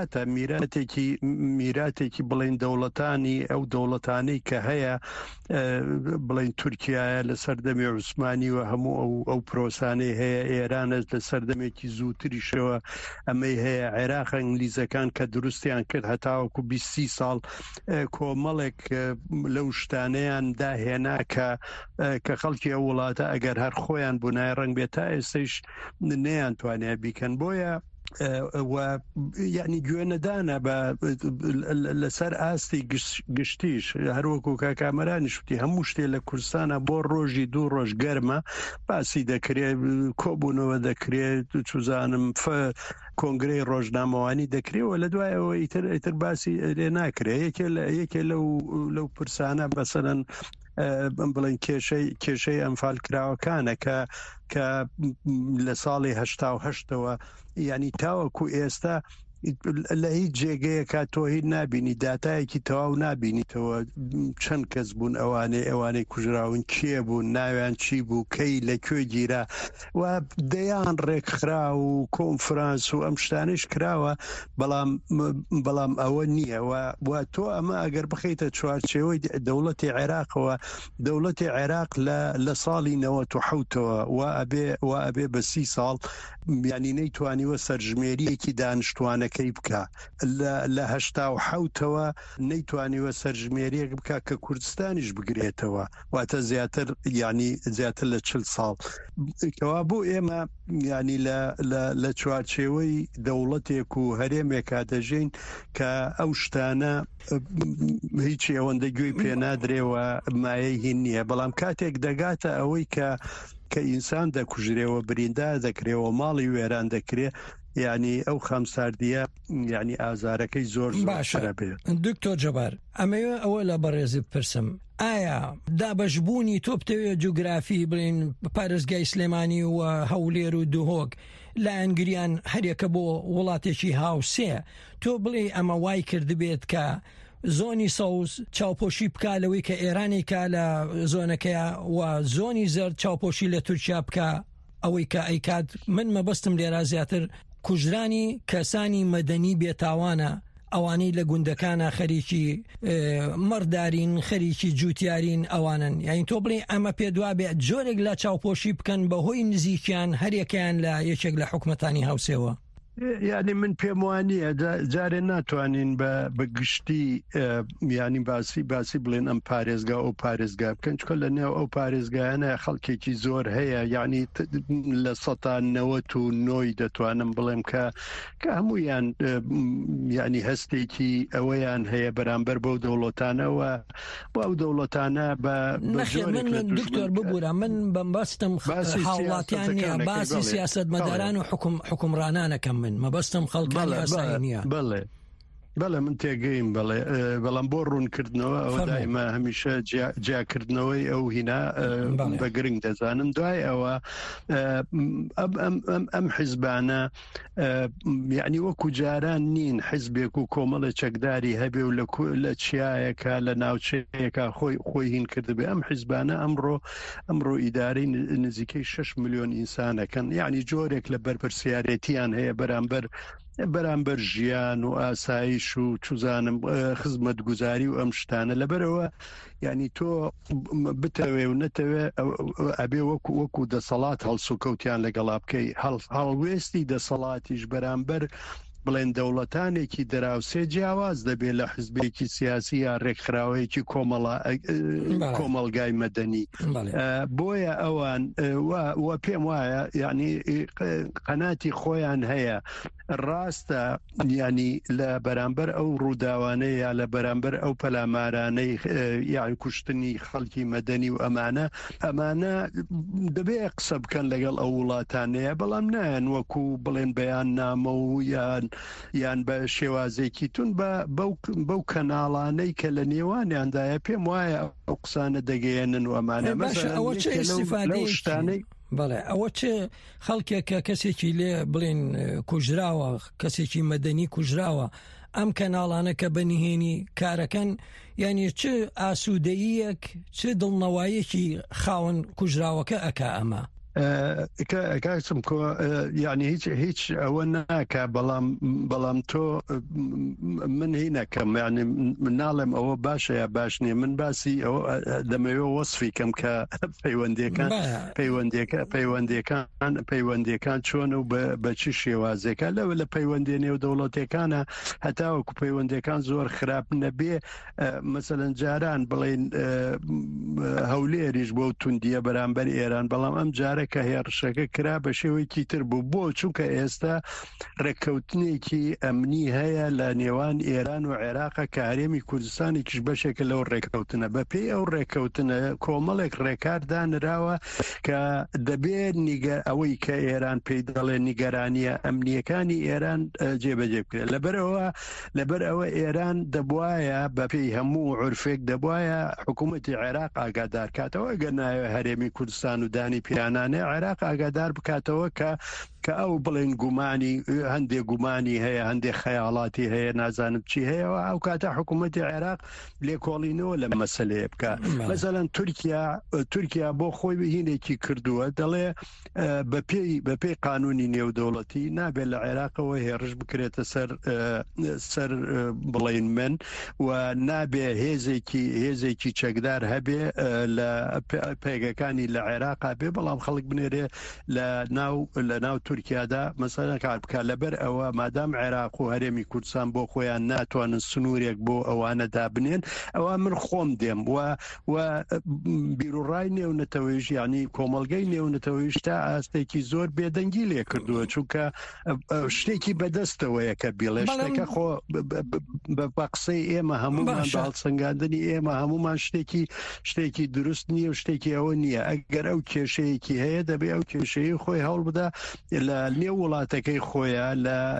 میراتێکی بڵین دەوڵەتانی ئەو دەوڵەتانەی کە هەیە بڵین تورکیایە لە سەردەمی عوسمانی و هەموو ئەو پرۆسانەی هەیە، ئێرانە لە سەردەمێکی زووتریشەوە ئەمەی هەیە، عێراق ئینگلیزەکان کە دروستیان کرد هەتاوەکو 20 ساڵ کۆمەڵێک لەو شتانەیان داهێنا کە خەڵکی ئەو وڵاتە ئەگەر هەر خۆیان بوونای ڕەنگ بێت تا ئێستش نەیان توانێ بیکەن. بۆیە یعنی گوێنەدانە لەسەر ئاستی گشتیش هەروەکو کاکامەرانی شتی هەموو شتێ لە کوردستانە بۆ ڕۆژی 2 ڕۆژ گەرمە باسی دەکرێت، کۆبوونەوە دەکرێت، چوزانم کۆنگرەی ڕۆژنامەوانی دەکرێتەوە، لە دوایەوە ئیتر باسی لێ ناکرێت. یەکێ لەو پرسانە بەسەرەن بڵین کێشەی ئەمفال کراوەکانە کە لە ساڵی 1970ەوە یعنی تاوەکو ئێستا لە هیچ جێگەیەکە تۆ هیچ نبینی، داتایەکی تەواو نبینیتەوە چەند کەس بوون ئەوانەی کوژراون، کێ بوون، ناویان چی بوو، کەی لەکوێ گیرا و دەیان ڕێکخرا و کۆنفرانس و ئەم شتانش کراوە، بەڵام ئەوە نییە. و تۆ ئەمە ئەگەر بخەیتە چوارچێوەی دەوڵەتی عێراقەوە، دەوڵەتی عێراق لە ساڵی 97ەوە و ئەبێ بە 30 ساڵ یعنی نەیتوانیوە سەرژمێریەکی دانیشتوانەکەی بکە، لە 1970ەوە نەیتوانیوە سەرژمێریەک بکە کە کوردستانیش بگرێتەوە، واتە زیاتر لە 40 ساڵ. کەوا بۆ ئێمە ینی لە چوارچێوەی دەوڵەتێک و هەرێمێکا دەژین کە ئەو شتانە هیچی ئەوەندە گوێی پێ نادرێەوە مایەی هین نییە. بەڵام کاتێک دەگاتە ئەوەی کە ئینسان دەکوژرێەوە، بریندار دەکرێەوە، ماڵی وێران دەکرێت، یعنی ئەو خەمساردیە یعنی ئازارەکەی زۆر باشە بێت. دکتۆر جەبار، ئەمەوە ئەوە لە بەڕێزی پرسم، ئایا دابەشبوونی تۆ بتەوێت جوگرافی بڵین پارێزگای سلێمانی و هەولێر و دوهۆک لایەنگریان هەرێکە بۆ وڵاتێکی هاوسێ، تۆ بڵێ ئەمە وای کردبێت کە زۆنی سەوز چاوپۆشی بکە لەوەی کە ئێرانی کا لە زۆنەکەیە و زۆنی زەرد چاوپۆشی لە تورکیا بکە ئەوەی کە ئەیکات. من مەبەستم لێرا زیاتر کوژرانی کەسانی مەدەنی بێتاوانە، ئەوانەی لە گوندەکانە خەریکی مەڕدارین، خەریکی جوتیارین ئەوانن. یعنی تۆ بڵێ ئەمە پێدوا بێت جۆرێک لە چاوپۆشی بکەن بەهۆی نزیکیان هەرێکیان لە یەکێک لە حکومەتانی هاوسێوە. یعنی من پێم وانییە جارێ ناتوانین بە گشتی ینی باسی بڵێن ئەم پارێزگا ئەو پارێزگا بکەن، چکە لە نێو ئەو پارێزگایانە خەڵکێکی زۆر هەیە، یعنی لە 1990 دەتوانم بڵێم کە هەمویان ینی هەستێکی ئەوەیان هەیە بەرامبەر بەو دەوڵەتانەوە و ئەو دەوڵەتانە من دکتۆر ببوورە، من بەمبەستم هاوڵاتیان نییە، باسی سیاسەتمەداران و حکومڕانانەکەم، من مەبەستم خەڵکانی ئاسایی نییە. بڵێ بەڵێ من تێگەیم بەڵام بۆ ڕوونکردنەوە ئەوە دائما هەمیشە جیاکردنەوەی ئەو هینا بە گرنگ دەزانم دوای ئەوە ئەم حیزبانە یعنی وەکو جاران نین حیزبێک و کۆمەڵە چەکداری هەبێ و لە چیایەکە لە ناوچەیەکە خۆی هین کردبێ ئەم حیزبانە ئەمڕۆ ئیدارەی نزیکەی 6 ملیۆن ئینسانەکەن یعنی جۆرێک لە بەرپرسیارەتیان هەیە بەرامبەر ژیان و ئاسایش و چوزانم خزمەت گوزاری و ئەم شتانە لەبەرەوە یعنی تۆ بتەوێ و نەتەوێ ئەبێ وەکو دەسەڵات هەڵسوکەوتیان لەگەڵا بکەی هەڵوێستی دەسەڵاتیش بەرامبەر بڵێن دەوڵەتانێکی دراوسێ جیاواز دەبێت لە حزبێکی سیاسی یا ڕێکخراوەیەکی کۆمەڵگای مەدەنی بۆیە ئەوان وە پێم وایە یعنی قەناتی خۆیان هەیە ڕاستە ینی لە بەرامبەر ئەو ڕووداوانەیە یا لە بەرامبەر ئەو پەلامارانەی یان کوشتنی خەڵکی مەدەنی و ئەمانە دەبێ قسە بکەن لەگەڵ ئەو وڵاتانەیە بەڵام نایەن وەکو بڵێن بەیان نامە و یان بە شێوازێکی تون بەو کەناڵانەی کە لە نێوانیاندایە پێم وایە ئەو قسانە دەگەیەنن و ئەمانە شتانەی بەڵێ ئەوە چه خەڵکێکە کەسێکی لێ بڵێن کوژراوە کەسێکی مەدەنی کوژراوە ئەم کەناڵانە کە بەنیهێنی کارەکەن یعنی چ ئاسوودەیەک چ دڵنەوایەکی خاوەن کوژراوەکە ئەکا ئەمە کاکسم کۆ یعنی هیچ ئەوە ناکە بەڵام تۆ من هی نەکەم یعنی من ناڵێم ئەوە باشە یا باش نییە من باسی ئەوە دەمەوێ وەسفی کەم کە پەیوەندیەکان چۆن و بە چی شێوازێکە لەوە لە پەیوەندی نێو دەوڵەتەکانە هەتاوەکو پەیوەندیەکان زۆر خراپ نەبێ مەسەلەن جاران بڵێن هەولێریش بۆ توندیە بەرامبەر ئێران بەڵام ئەم جارە کە هێرشەکە کرا بە شێوەیەکی تر بوو بۆ چونکە ئێستا ڕێککەوتنێکی ئەمنی هەیە لە نێوان ئێران و عێراقە کە هەرێمی کوردستانێکیش بەشێکە لەو ڕێککەوتنە بەپێی ئەو ڕێککەوتنە کۆمەڵێک ڕێکار دانراوە کە دەبێت ئەوەی کە ئێران پێی دەڵێ نیگەرانیە ئەمنیەکانی ئێران جێبەجێ بکرێت لەبەر ئەوە ئێران دەبوایە بەپێی هەموو عورفێک دەبوایە حکوومەتی عێراق ئاگادار کاتەوە ئەگەر ناوێ هەرێمی کوردستان و دانی پیرانانە عێراق ئاگادار بکاتەوە کە ئەو بڵێن گومانی هەندێک گومانی هەیە هەندێک خەیاڵاتی هەیە نازانم چی هەیەەوە ئەو کاتە حکوومەتی عێراق لێکۆڵینەوە لە مەسلەیە بکە مەسەلەن تورکیا بۆ خۆی هینێکی کردووە دەڵێ بەپێی قانونی نێودەوڵەتی نابێت لە عێراقەوە هێرش بکرێتە سەر بڵێن من و نابێ هێزێکی چەکدار هەبێ لە پێگەکانی لە عێراقا بێ بەڵام خەڵک بنێرێ لە ناو تورکیادا مەسەلەن کار بکات لەبەر ئەوە مادام عێراق و هەرێمی کوردستان بۆ خۆیان ناتوانن سنوورێک بۆ ئەوانە دابنێن ئەوە من خۆم دێم و بیرروڕای نێونەتەوەیش ینی کۆمەلگەی نێونەتەوەیش تا ئاستێکی زۆر بێدەنگی لێ کردووە چونکە شتێکی بەدەستەوەیە کە بیڵێ شتێکە خۆ بە قسەی ئێمە هەمومان باڵسەنگاندنی ئێمە هەمومان شتێکی دروست نییە و شتێکی ئەوە نییە ئەگەر ئەو کێشەیەکی هەیە دەبێ ئەو کێشەیە خۆی هەوڵ بدا لە نێو وڵاتەکەی خۆیان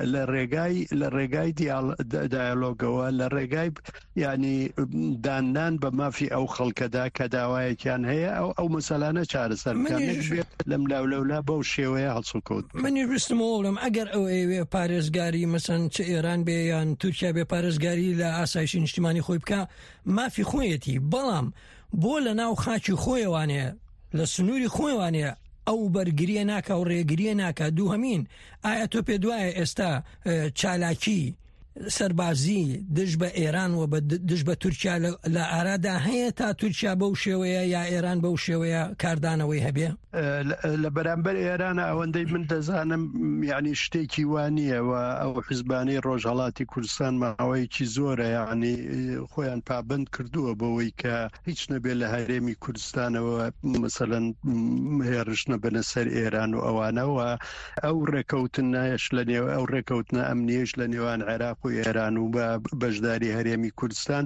لە ڕێگای دایالۆگەوە لە ڕێگای ینی دانان بە مافی ئەو خەڵکەدا کە داوایەکیان هەیە ئەو مەسەلانە چارەسەرکان لەم لاولەولا بەو شێوەیە هەڵسوکەوت منی ویستمەوە بڵێم ئەگەر ئەو ئێوێ پارێزگاری مەسەن چ ئێران بێ یان تورکیا بێ پارێزگاری لە ئاسایشی نیشتیمانی خۆی بکە مافی خۆیەتی بەڵام بۆ لە ناو خاکی خۆیوانەیە لە سنووری خۆیوانەیە ئەو بەرگریە ناکە و ڕێگریە ناکە دوو هەمین ئایا تۆ پێ دوایە ئێستا چالاکی سەربازی دژ بە ئێران و دژ بە تورکیا لە ئارادا هەیە تا تورکیا بەو شێوەیە یا ئێران بەو شێوەیە کاردانەوەی هەبێ لە بەرامبەر ئێرانە ئەوەندەی من دەزانم یعنی شتێکی وانیەوە ئەو حیزبانەی ڕۆژهەڵاتی کوردستان ماوەیەکی زۆرە یعنی خۆیان پابند کردووە بەوەی کە هیچ نەبێت لە هەرێمی کوردستانەوە مەسەلەن هێرش نەبنە سەر ئێران و ئەوانەوە ئەو ڕێکەوتنایش لە نێو ئەو ڕێکەوتنە ئەمنیەش لە نێوان عێراق و و ئێران و بە بەشداری هەرێمی کوردستان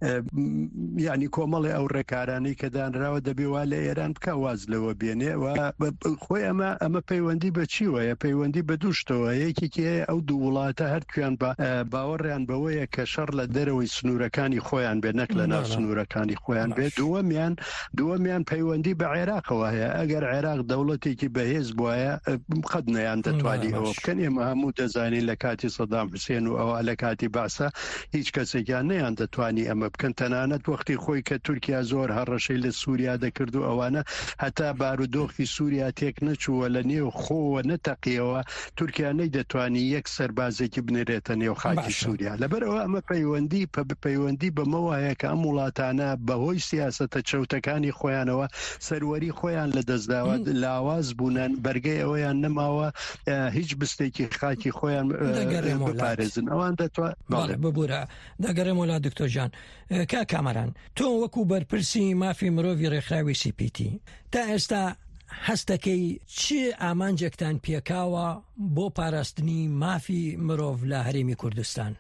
یعنی کۆمەڵی ئەو ڕێکارانەی کە دانراوە دەبێوا لە ئێران بکە واز لەوە بێنێ و خۆی ئەمە پەیوەندی بە چی وایە پەیوەندی بە دووشتەوە یەکێکی ئەو دوو وڵاتە هەرکویان باوەڕیان بەوەیە کە شەڕ لە دەرەوەی سنوورەکانی خۆیان بێ نەک لە ناو سنوورەکانی خۆیان بێت دووەمیان پەیوەندی بە عێراقەوە هەیە ئەگەر عێراق دەوڵەتێکی بەهێز بواە قەت نەیان دەتوانی ئەوە بکەن ئێمە هەموو دەزانین لە کاتی سەدام حوسێن و ئەوە لە کاتی باسە هیچ کەسێکیان نەیان دەتوانی ئەمە بکەن تەنانەت وەختی خۆی کە تورکیا زۆر هەڕەشەی لە سووریا دەکرد و ئەوانە هەتا بارودۆخی سووریا تێک نەچووە لە نێو خۆوە نەتەقیەوە تورکیا نەیدەتوانی یەک سەربازێکی بنێرێتە نێو خاکی سووریا لەبەرەوە ئەمە پەیوەندی بەمەوەیە کە ئەم وڵاتانە بەهۆی سیاسەتە چەوتەکانی خۆیانەوە سەروەری خۆیان لە دەستداوە لاواز بوونن بەرگەی ئەوەیان نەماوە هیچ بستێکی خاکی خۆیان بپارێزن ئەوان ببوورە دەگەڕێم وڵات دکتۆر کا کامەران تۆ وەکو بەرپرسی مافی مرۆڤی ڕێکخراوی CPT تا ئێستا هەستەکەی چی ئامانجێکتان پێکاوە بۆ پاراستنی مافی مرۆڤ لە هەرێمی کوردستان؟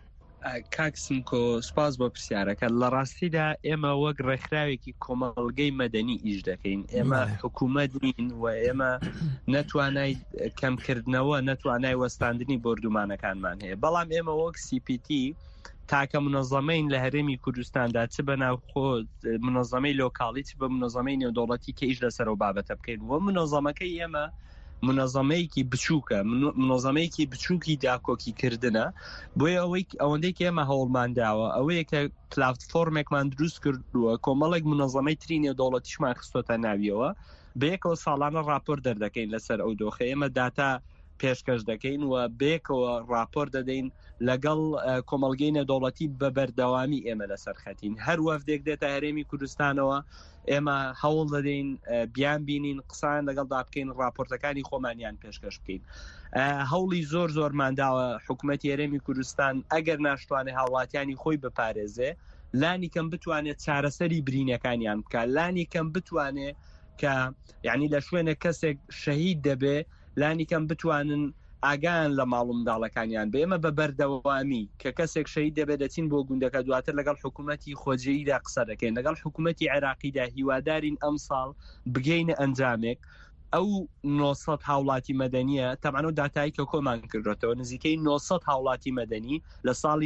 کاکسمکۆ سپاس بۆ پرسیارەکە لە ڕاستیدا ئێمە وەک ڕێکخراوێکی کۆمەڵگەی مەدەنی ئیش دەکەین ئێمە حکوومەت نین و ئێمە نەتوانای کەمکردنەوە نەتوانای وەستاندنی بردومانەکانمان هەیە بەڵام ئێمە وەک CPT تاکە منەظەمەین لە هەرێمی کوردستاندا چ بە ناوخۆ منەظەمەی لۆکاڵی چ بە منەظەمەی نێودەوڵەتی کە ئیش لەسەر و بابەتە بکەین و منەظەمەکەی ئێمە منەظەمەیەکی بچووکە منەظەمەیەکی بچووکی داکۆکیکردنە بۆیە ئەوەندەی کە ئێمە هەوڵمانداوە ئەوەیە کە پلاتفۆرمێکمان دروست کردووە کۆمەڵێک منەظەمەی تری نێودەوڵەتیشمان خستۆتە ناویەوە بەیەکەوە ساڵانە راپۆر دەردەکەین لەسەر ئەو دۆخە ئێمە داتا پێشکەش دەکەین و بێکەوە راپۆر دەدەین لەگەڵ کۆمەڵگەی نێودەوڵەتی بە بەردەوامی ئێمە لەسەر خەتین هەر وەفدێک دێتە هەرێمی کوردستانەوە ئێمە هەوڵ دەدەین بیان بینین قسان لەگەڵدا بکەین راپۆرتەکانی خۆمانیان پێشکەش بکەین هەوڵی زۆر مانداوە حکوومەتی هەرێمی کوردستان ئەگەر ناشتوانێ هاوڵاتیانی خۆی بپارێزێ لانی کەم بتوانێت چارەسەری برینەکانیان بکە لانی کەم بتوانێ کە یعنی لە شوێنە کەسێک شەهید دەبێ لانی کەم بتوانن ئاگان لە ماڵ و منداڵەکانیان بە ئێمە بە بەردەوامی کە کەسێک شەهید دەبێت دەچین بۆ گوندەکە دواتر لەگەڵ حکوومەتی خۆجێیدا قسە دەکەین لەگەڵ حکوومەتی عێراقیدا هیوادارین ئەم ساڵ بگەینە ئەنجامێک ئەو 900 هاوڵاتی مەدەنیە تەمانە و داتایی کە کۆمان کردێتەوە نزیکەی 900 هاوڵاتی مەدەنی لە ساڵی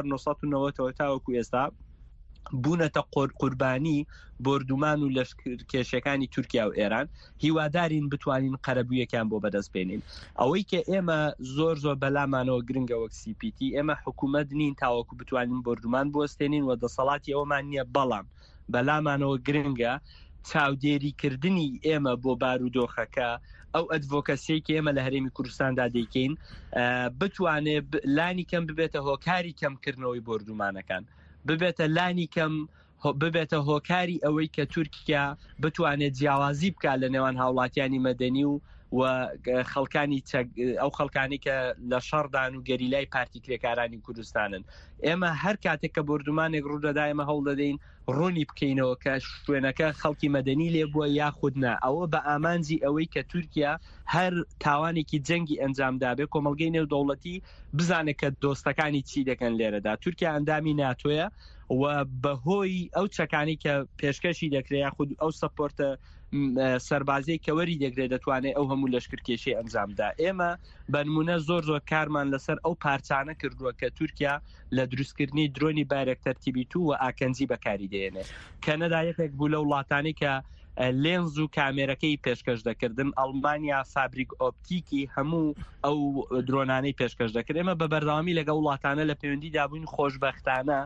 1990 تاوەکو ئێستا بوونەتە قوربانی بردومان و لەشکێشەکانی تورکیا و ئێران هیوادارین بتوانین قەرەبوویەکان بۆ بەدەست بێنین ئەوەی کە ئێمە زۆر بەلامانەوە گرنگە وەک CPT ئێمە حکوومەت نین تاوەکو بتوانین بردومان بوەستێنین و دەسەڵاتی ئەومان نییە بەڵام بەلامانەوە گرنگە چاودێریکردنی ئێمە بۆ بارودۆخەکە ئەو ئەدڤۆکەسیەکی ئێمە لە هەرێمی کوردستاندا دەیکەین بتوانێت لانی کەم ببێتە هۆکاری کەمکردنەوەی بردومانەکان ببێتە لانی کەم ببێتە هۆکاری ئەوەی کە تورکیا بتوانێت جیاوازی بکات لە نێوان هاوڵاتیانی مەدەنی و خەڵکانی ئەو خەڵکانی کە لە شەڕدان و گەریلای پارتی کرێکارانی کوردستانن ئێمە هەر کاتێک کە بردومانێک ڕوودەدا ئێمە هەوڵ دەدەین ڕوونی بکەینەوە کە شوێنەکە خەڵکی مەدەنی لێ بووە یاخودنا ئەوە بە ئامانجی ئەوەی کە تورکیا هەر تاوانێکی جەنگی ئەنجامدابێ کۆمەڵگەی نێودەوڵەتی بزانێت کە دۆستەکانی چی دەکەن لێرەدا تورکیا ئەندامی ناتۆیە و بەهۆی ئەو چەکانی کە پێشکەشی دەکرێت یاخود ئەو سەپۆرتە سەربازەی کەوەری دەگرێت دەتوانێت ئەو هەموو لەشکرکێشی ئەنجامدا ئێمە بەنمونە زۆر کارمان لەسەر ئەو پارچانە کردووە کە تورکیا لە دروستکردنی درۆنی بایرەکتەر TB2 و ئاکەنجی بەکاری دێنێ کەنەدا یەکێک بوو لە وڵاتانی کە لێنز و کامێرەکەی پێشکەش دەکردن ئەڵمانیا فابریک ئۆپتیکی هەموو ئەو درۆنانەی پێشکەش دەکرد ئێمە بە بەردەوامی لەگە وڵاتانە لە پەیوەندی دابووین خۆشبەختانە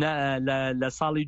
لە ساڵی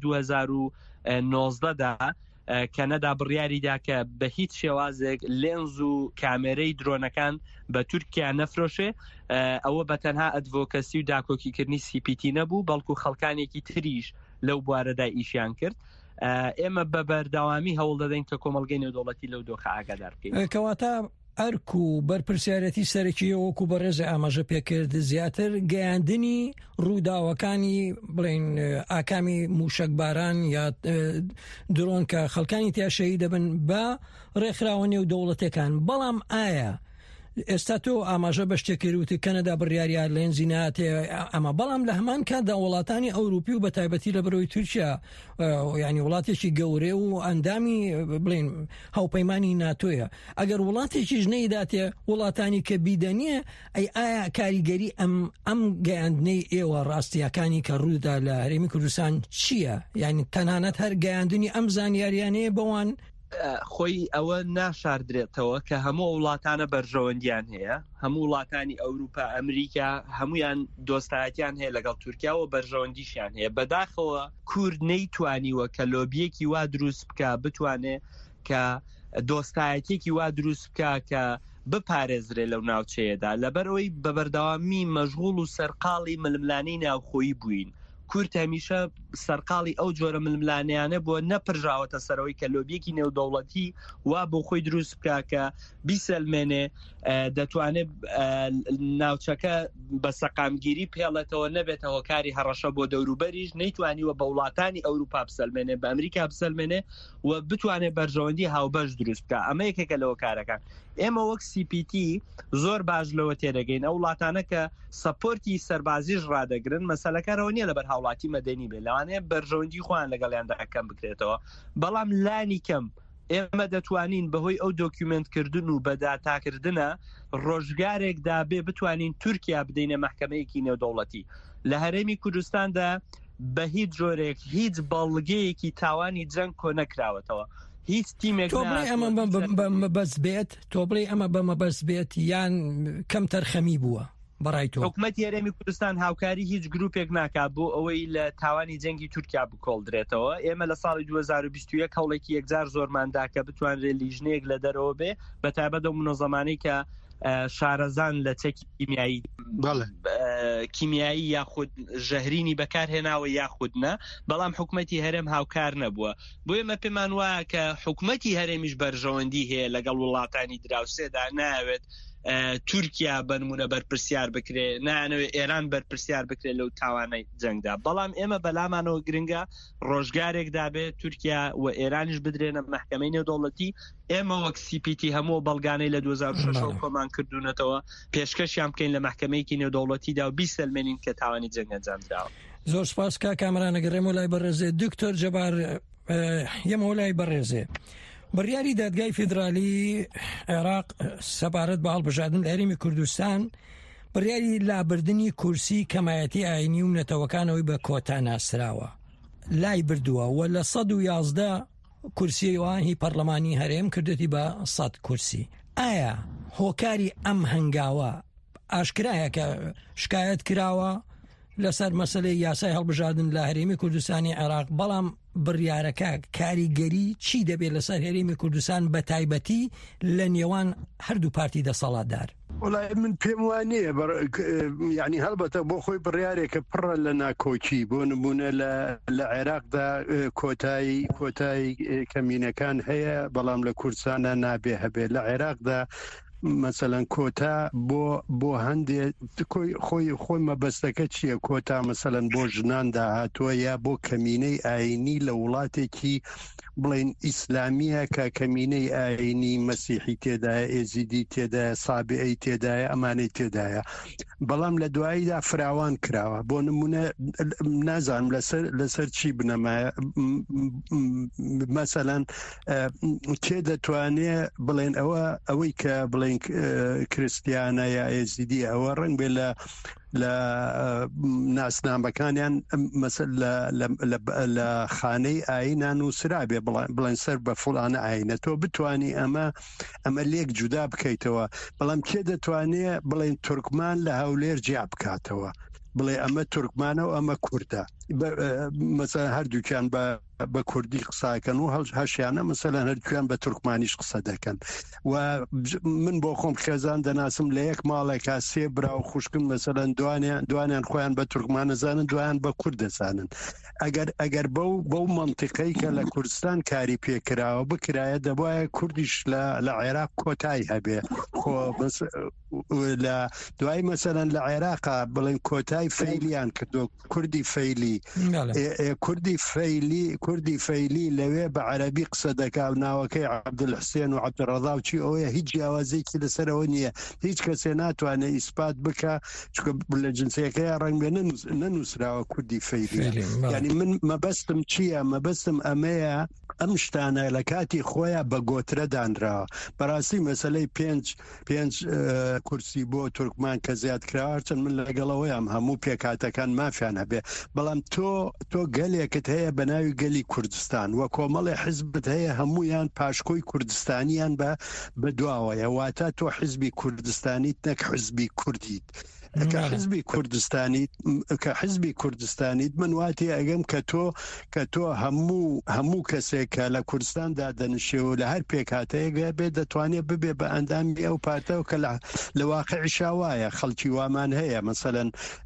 2019دا کەنەدا بڕیاریدا کە بە هیچ شێوازێک لێنز و کامێرەی درۆنەکان بە تورکیا نەفرۆشێ ئەوە بە تەنها ئەدڤۆکەسی و داکۆکیکردنی CPT نەبوو بەڵکو خەڵکانێکی تریش لەو بوارەدا ئیشیان کرد ئێمە بە بەردەوامی هەوڵ دەدەین کە کۆمەڵگەی نێودەوڵەتی لەو دۆخە ئاگادار بکەین کەواتە ئەرک و بەرپرسیارەتی سەرەکی وەکو بەڕێز ئاماژە پێکرد زیاتر گەیاندنی ڕووداوەکانی بڵێن ئاکامی موشکباران یا درۆن کە خەڵکانی تیا شەهید دەبن بە ڕێکخراوە نێودەوڵەتەکان بەڵام ئایا ئێستا تۆ ئاماژە بە شتێکروتی کەنەدا بڕیاریە لێن زیناتێ ئەمە بەڵام لە هەمان کاتدا وڵاتانی ئەوروپی و بە تایبەتی لە بەرەوەی تورکیا ینی وڵاتێکی گەورێ و ئەندامی بڵین هاوپەیمانی ناتۆیە ئەگەر وڵاتێکیش نەیداتێ وڵاتانی کە بیدەنیە ئایا کاریگەری ئەم گەیاندنەی ئێوە ڕاستیەکانی کە ڕوودا لە هەرێمی کوردستان چییە؟ یعنی تەنانەت هەر گەیاندنی ئەم زانیاریانەیە بەوان خۆی ئەوە ناشاردرێتەوە کە هەموو وڵاتانە بەرژەوەندیان هەیە هەموو وڵاتانی ئەوروپا ئەمریکا هەمویان دۆستایەتیان هەیە لەگەڵ تورکیاوە بەرژەوەندیشیان هەیە بەداخەوە کورد نەیتوانیوە کە لۆبیەکی وا دروست بکە بتوانێ کە دۆستایەتێکی وا دروست بکە کە بپارێزرێ لەو ناوچەیەدا لەبەرەوەی بەبەردەوامی مەشغوڵ و سەرقاڵی ململانەی ناوخۆیی بووین کورد هەمیشە سەرقاڵی ئەو جۆرە ململانیانە بۆ نەپرژاوەتە سەرەوەی کە لۆبیەکی نێودەوڵەتی وا بۆ خۆی دروست بکە کە بیسەلمێنێ دەتوانێت ناوچەکە بە سەقامگیری پێڵێتەوە نەبێتە هۆکاری هەڕەشە بۆ دەوروبەریش نەیتوانیوە بە وڵاتانی ئەوروپا بسەلمێنێ بە ئەمریکا بسەلمێنێ و بتوانێت بەرژەوەندی هاوبەش دروست بکە ئەمە یەکێکە لەوە کارەکان ئێمە وەک CPT زۆر باش لەوە تێدەگەین ئەو وڵاتانە کە سەپۆرتی سەربازیش ڕدەگرن مەسەلەکەرەوە نیە لەبەر هاوڵاتی مەدەنی بێ لەوانەیە بەرژەوەندی خۆیان لەگەڵیاندا کەم بکرێتەوە بەڵام لانی کەم ئێمە دەتوانین بەهۆی ئەو دۆکیومنتکردن و بەداتاکردنە ڕۆژگارێکدا بێ بتوانین تورکیا بدەینە مەحکەمەیەکی نێودەوڵەتی لە هەرێمی کوردستاندا بە هیچ جۆرێک هیچ بەڵگەیەکی تاوانی جەنگ کۆ نەکراوەتەوە هیچ تیمێک ئەمە بەس بێت تۆ بڵێ ئەمە بەمە بەس بێت یان کەم تەرخەمی بووە بەڕای تۆ حکومەتی هەرێمی کوردستان هاوکاری هیچ گروپێک ناکات بۆ ئەوەی لە تاوانی جەنگی تورکیا بکۆڵدرێتەوە ئێمە لە ساڵی 2021 هەوڵێکی یەکجار زۆرماندا کە بتوانرێت لیژنەیەک لە دەرەوە بێ بە تایبەت ئەو منۆزەمانەی کە شارەزان لە چەکی کیمیایی یاخود ژەهرینی بەکارهێناوە یاخودنە بەڵام حکومەتی هەرێم هاوکار نەبووە بۆ ئێمە پێمان وایە کە حکومەتی هەرێمیش بەرژەوەندی هەیە لەگەڵ وڵاتانی دراوسێدا ناوێت تورکیا بنمونە بەرپرسیار بکرێ نانەوێت ئێران بەرپرسیار بکرێت لەو تاوانەی جەنگدا بەڵام ئێمە بەلامانەوە گرنگە ڕۆژگارێکدا بێت تورکیا و ئێرانیش بدرێنە مەحکەمەی نێودەوڵەتی ئێمە وەک CPT هەموو بەڵگانەی لە 2006 کۆمان کردوونەتەوە پێشکەشیان بکەین لە مەحکەمەیەکی نێودەوڵەتیدا و بیسەلمێنین کە تاوانی جەنگ ئەنجامدراوە. زۆر سپاس کا کامرانەگەڕێم و لای بەڕێزێ دکتۆر جەبار یەمە لای بەڕێزێ بڕیاری دادگای فیدرالی عێراق سەبارەت بە هەڵبژاردن لە هەرێمی کوردستان بڕیاری لابردنی کورسی کەمایەتی ئاینی و نەتەوەکانەوەی بە کۆتا ناسراوە لای بردووە و لە 111 کورسیوانی پەرلەمانی هەرێم کردێتی بە 100 کورسی. ئایا هۆکاری ئەم هەنگاوە ئاشکرایە کە شکایەت کراوە لەسەر مەسەلەی یاسای هەڵبژاردن لە هەرێمی کوردستانی عێراق بەڵام بڕیارەکە کاریگەری چی دەبێت لەسەر هەرێمی کوردستان بە تایبەتی لە نێوان هەردوو پارتی دەسەڵاتدار؟ وڵای من پێم وانییە یعنی هەڵبەتە بۆ خۆی بڕیارێکە پڕە لە ناکۆکی بۆ نمونە لە عێراقدا کۆتایی کەمینەکان هەیە بەڵام لە کوردستانە نابێ هەبێت لە عێراقدا مثلەن کۆتا بۆ هەندێک خۆی مەبەستەکە چییە کۆتا مثلەن بۆ ژنان داهاتووە یا بۆ کەمینەی ئاینی لە وڵاتێکی بڵین ئیسلامیە کە کەمینەی ئاینی مەسیحی تێدایە ئێزیدی تێدایە سابعی تێدایە ئەمانەی تێدایە بەڵام لە دواییدا فراوان کراوە بۆ نمونە نازانم لەسەر چی بنەمایە مەسەلەن کێ دەتوانێت بڵێن ئەوەی کە بڵێن کریستیانە یا ئێزیدی ئەوە ڕەنگ بێ لە ناسنامەکانیان لە خانەی ئاینان و سرابێ بڵێن سەر بە فڵانە ئاینە تۆ بتانی ئەمە لێک جودا بکەیتەوە بەڵام کێ دەتوانێت بڵێن تورکمان لە هەولێر جیا بکاتەوە بڵێ ئەمە تورکمانە و ئەمە کووردە مەسەلەن هەردووکیان بە کوردی قساکەن و هەشیانە مەسەلەن هەردووکیان بە تورکمانیش قسە دەکەن و من بۆ خۆم خێزان دەناسم لە یەک ماڵێکا سێ برا و خوشکن مەسەلەن دوانیان خۆیان بە تورکمان دەزانن دوایان بە کورد دەزانن ئەگەر بەو منتیقەی کە لە کوردستان کاری پێکراوە بکرایە دەبایە کوردیش لە عێراق کۆتایی هەبێ لە دوای مەسەرەن لە عێراقا بڵێن کۆتای فەیلیان کردو کوردی فەیلی کوردی فەیلی لەوێ بە عەرەبی قسە دەکا و ناوەکەی عەبدولحسێن و عەبدوڕەضا و چی ئەوەیە هیچ جیاوازێکی لەسەرەوە نییە هیچ کەسێ ناتوانێت ئیسپات بکە چکە لە جنسەکەی ڕەنگ بێ نەنووسراوە کوردی فەیلی یعنی من مەبەستم چییە مەبەستم ئەمەیە ئەم شتانە لە کاتی خۆیان بە گۆترە دانراوە بەڕاستی مەسەلەی پێنج کورسی بۆ تورکمان کە زیاد کراوەچەند من لەگەڵەوەیان هەموو پێکاتەکان مافیان هەبێ بەڵام تۆ گەلێکت هەیە بە ناوی گەلی کوردستان وە کۆمەڵی حزبت هەیە هەمویان پاشکۆی کوردستانیان بە دواوەیە واتە تۆ حزبی کوردستانیت نەک حزبی کوردیت کە حزبی کوردستانیت من واتی ئەگەم کە تۆ هەموو کەسێکە لە کوردستاندا دەنشێ و لە هەر پێکاتەیەگە بێ دەتوانێت ببێ بە ئەندامی ئەو پارتەوە کە لە واقعی شاوایە خەڵکی وامان هەیە مەسەلەن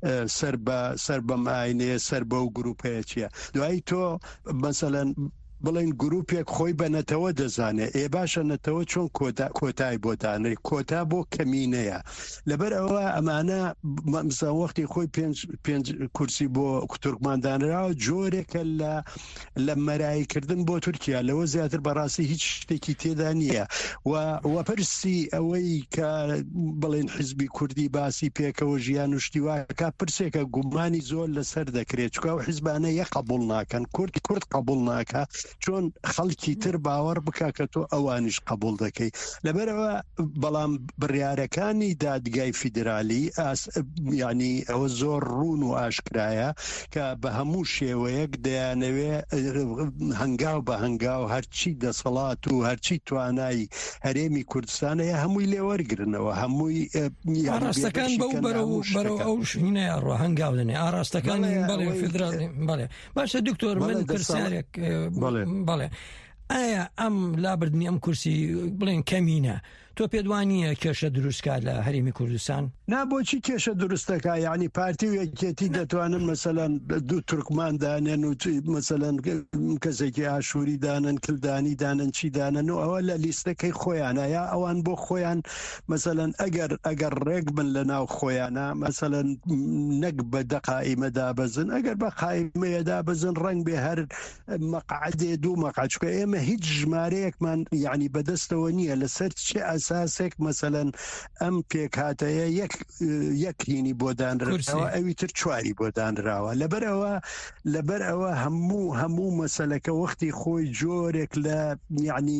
سەر بەم ئاینەیە سەر بەو گروپەیە چییە دوایی تۆ مەسەلەن بڵین گروپێک خۆی بە نەتەوە دەزانێت باشە نەتەوە چۆن کۆتای بۆ دانێت کۆتا بۆ کەمینەیە لەبەر ئەوە ئەمانە وەختی خۆی پێنج کورسی بۆ تورکماندانراوە جۆرێکە لە مەرایکردن بۆ تورکیا لەوە زیاتر بەڕاستی هیچ شتێکی تێدا نییە و پرسی ئەوەی کە بڵین حزبی کوردی باسی پێکەوە ژیان و شتیواکە پرسێکە گومانی زۆر لەسەر دەکرێت چکە و حیزبانە یە قبول ناکەن کورد قبول ناکە چۆن خەڵکی تر باوەڕ بکە کە تۆ ئەوانیش قبول دەکەی لەبەرەوە بەڵام بڕیارەکانی دادگای فیدرالی ینی ئەوە زۆر ڕوون و ئاشکرایە کە بە هەموو شێوەیەک دەیانەوێ هەنگاو بە هەنگاو هەرچی دەسەڵات و هەرچی توانایی هەرێمی کوردستانەیە هەمووی لێوەرگرنەوە هەمووی ئاراستەکان بەرەو ئەو شینەیە ڕۆ هەنگاو دەنێ ئاراستەکانی بەڵێ فیدرالی بەڵێ باشە دکتۆر من پرسیارێک بەڵێ ئایا ئەم لابردنی ئەم کورسی بڵێن کەمینە تۆ پێدوانیە کێشە دروستکات لە هەرێمی کوردستان نابۆچی کێشە دروستەکە یعنی پارتی و یەکێتی دەتوانن مەسەلەن دوو تورکمان دانێن و مەسەلەن کەسێکی ئاشووری دانن کلدانی دانن چی دانن و ئەوە لە لیستەکەی خۆیانە یا ئەوان بۆ خۆیان مەسەلەن ئەگەر ڕێک بن لە ناو خۆیانە مەسەلەن نەک بە دەقائیمە دابەزن ئەگەر بە قائیمەیە دابەزن ڕەنگ بێ هەر مەقعدێ دوو مەقعچکە ئێمە هیچ ژمارەیەکمان یعنی بەدەستەوە نییە لەسەر چه ئەساسێک مەسەلەن ئەم پێکاتەیە یەک هینی بۆ دانراوە ئەوی تر چواری بۆ دانراوە لەبەر ئەوە هەموو مەسەلەکە وەختی خۆی جۆرێک لە یعنی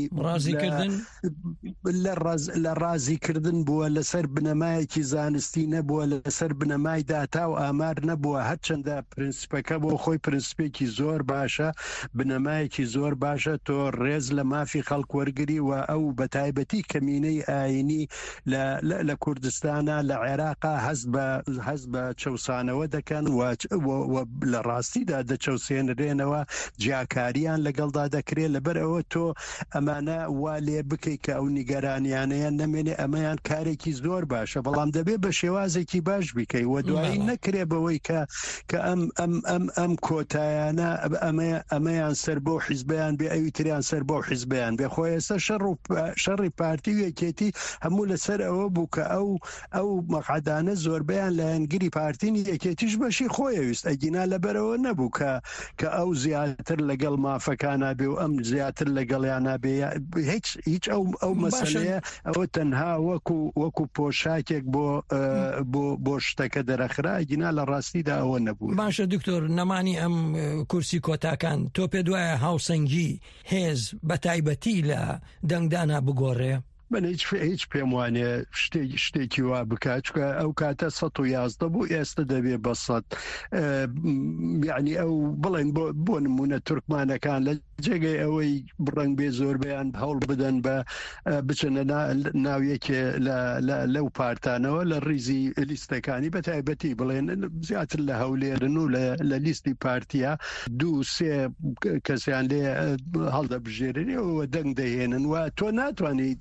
لە ڕازیکردن بووە لەسەر بنەمایەکی زانستی نەبووە لەسەر بنەمای داتا و ئامار نەبووە هەرچەندە پرینسیپەکە بۆ خۆی پرینسیپێکی زۆر باشە بنەمایەکی زۆر باشە تۆ ڕێز لە مافی خەڵک وەرگری و ئەو بەتایبەتی کەمینەی ئاینی لە کوردستانە لە عێراقا هەست بە چەوسانەوە دەکەن و لە ڕاستیدا دەچەوسێنرێنەوە جیاکاریان لەگەڵدا دەکرێت لەبەر ئەوە تۆ ئەمانە وا لێ بکەیت کە ئەو نیگەرانیانەیە نەمێنێ ئەمەیان کارێکی زۆر باشە بەڵام دەبێت بە شێوازێکی باش بکەیت و دوایی نەکرێ بەوەی کە ئەم کۆتایانە ئەمەیان سەر بۆ حیزبیان بێ ئەوی تریان سەر بۆ حیزبیان بێ خۆی ئێستا شەڕی پارتی و یەکێتی هەموو لەسەر ئەوە بوو کە ئەو مەقعدانە زۆربیان لە هەنگری پارتینی یەکێتیش بەشی خۆیەویست ئەگینا لەبەرەوە نەبوو کە ئەو زیاتر لەگەڵ مافەکانە بێ و ئەم زیاتر لەگەڵیانە بێ هیچ ئەو مەسەلەیە ئەوە تەنها وەکو پۆشاکێک بۆ شتەکە دەرەخرا ئەگینا لە ڕاستیدا ئەوە نەبوو باشە دکتۆر نەمانی ئەم کورسی کۆتاکان تۆ پێ دوایە هاوسەنگی هێز بە تایبەتی لە دەنگدانا بگۆڕێ من هیچ پێم وانێ شتێکی وا بکات چکە ئەو کاتە 111 بوو ئێستا دەبێ بە 100 یعنی ئەو بڵێن بۆ نمونە تورکمانەکان لە جێگەی ئەوەی بڕنگ بێ زۆربیان هەوڵ بدەن بە بچنە ناویەکێ لەو پارتانەوە لە ڕیزی لیستەکانی بە تایبەتی بڵێن زیاتر لە هەولێرن و لە لیستی پارتیە 2-3 کەسیان لێ هەڵدەبژێرن و دەنگ دەهێنن و تۆ ناتوانیت دەست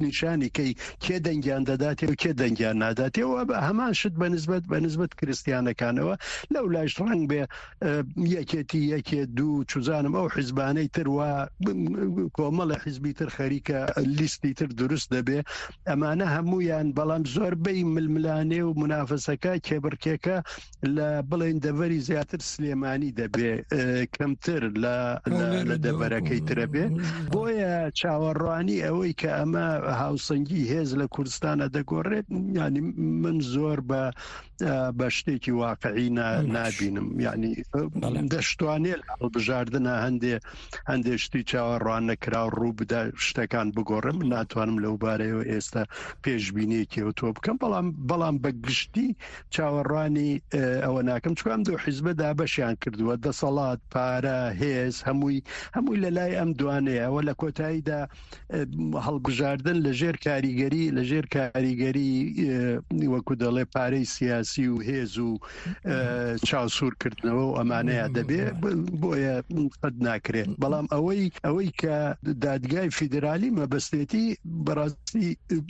دەستنیشانی کەی کێ دەنگیان دەداتێ و کێ دەنگیان ناداتێەوە بە هەمان شت بەنسبەت کریستیانەکانەوە لەو لاش ڕنگ بێ یەکێتی یەکێ دوو چوزانم ئەو حیزبانەی تر وە کۆمەڵە حیزبی تر خەریکە لیستی تر دروست دەبێ ئەمانە هەمویان بەڵام زۆربەی ململانێ و منافسەکە کێبڕکێکە لە بڵێن دەڤەری زیاتر سلێمانی دەبێ کەمتر لە دەبەرەکەی ترە بێ بۆیە چاوەڕوانی ئەوەی کە ئەمە هاوسەنگی هێز لە کوردستانە دەگۆڕێت ینی من زۆر بە شتێکی واقعی نابینم ینی دەشتوانێت هەڵبژاردنە هەندێک شتی چاوەڕوان نەکرا و ڕوو بدە شتەکان بگۆڕم ناتوانم لەو بارەیەوە ئێستا پێشبینیەکیەوە تۆ بکەم بەڵام بە گشتی چاوەڕوانی ئەوە ناکەم چکام دوو حیزبە دابەشیان کردووە دەسەڵات پارە هێز هەمووی لە لای ئەم دوانەیە ئەوە لە کۆتاییدا هەڵبژاردن لەژێر کاریگەری وەکو دەڵێ پارەی سیاسی و هێز و چاوسوورکردنەوە و ئەمانەیە دەبێ بۆیە قەت ناکرێت بەڵام ئەوەی کە دادگای فیدرالی مەبەستێتی بەڕاستی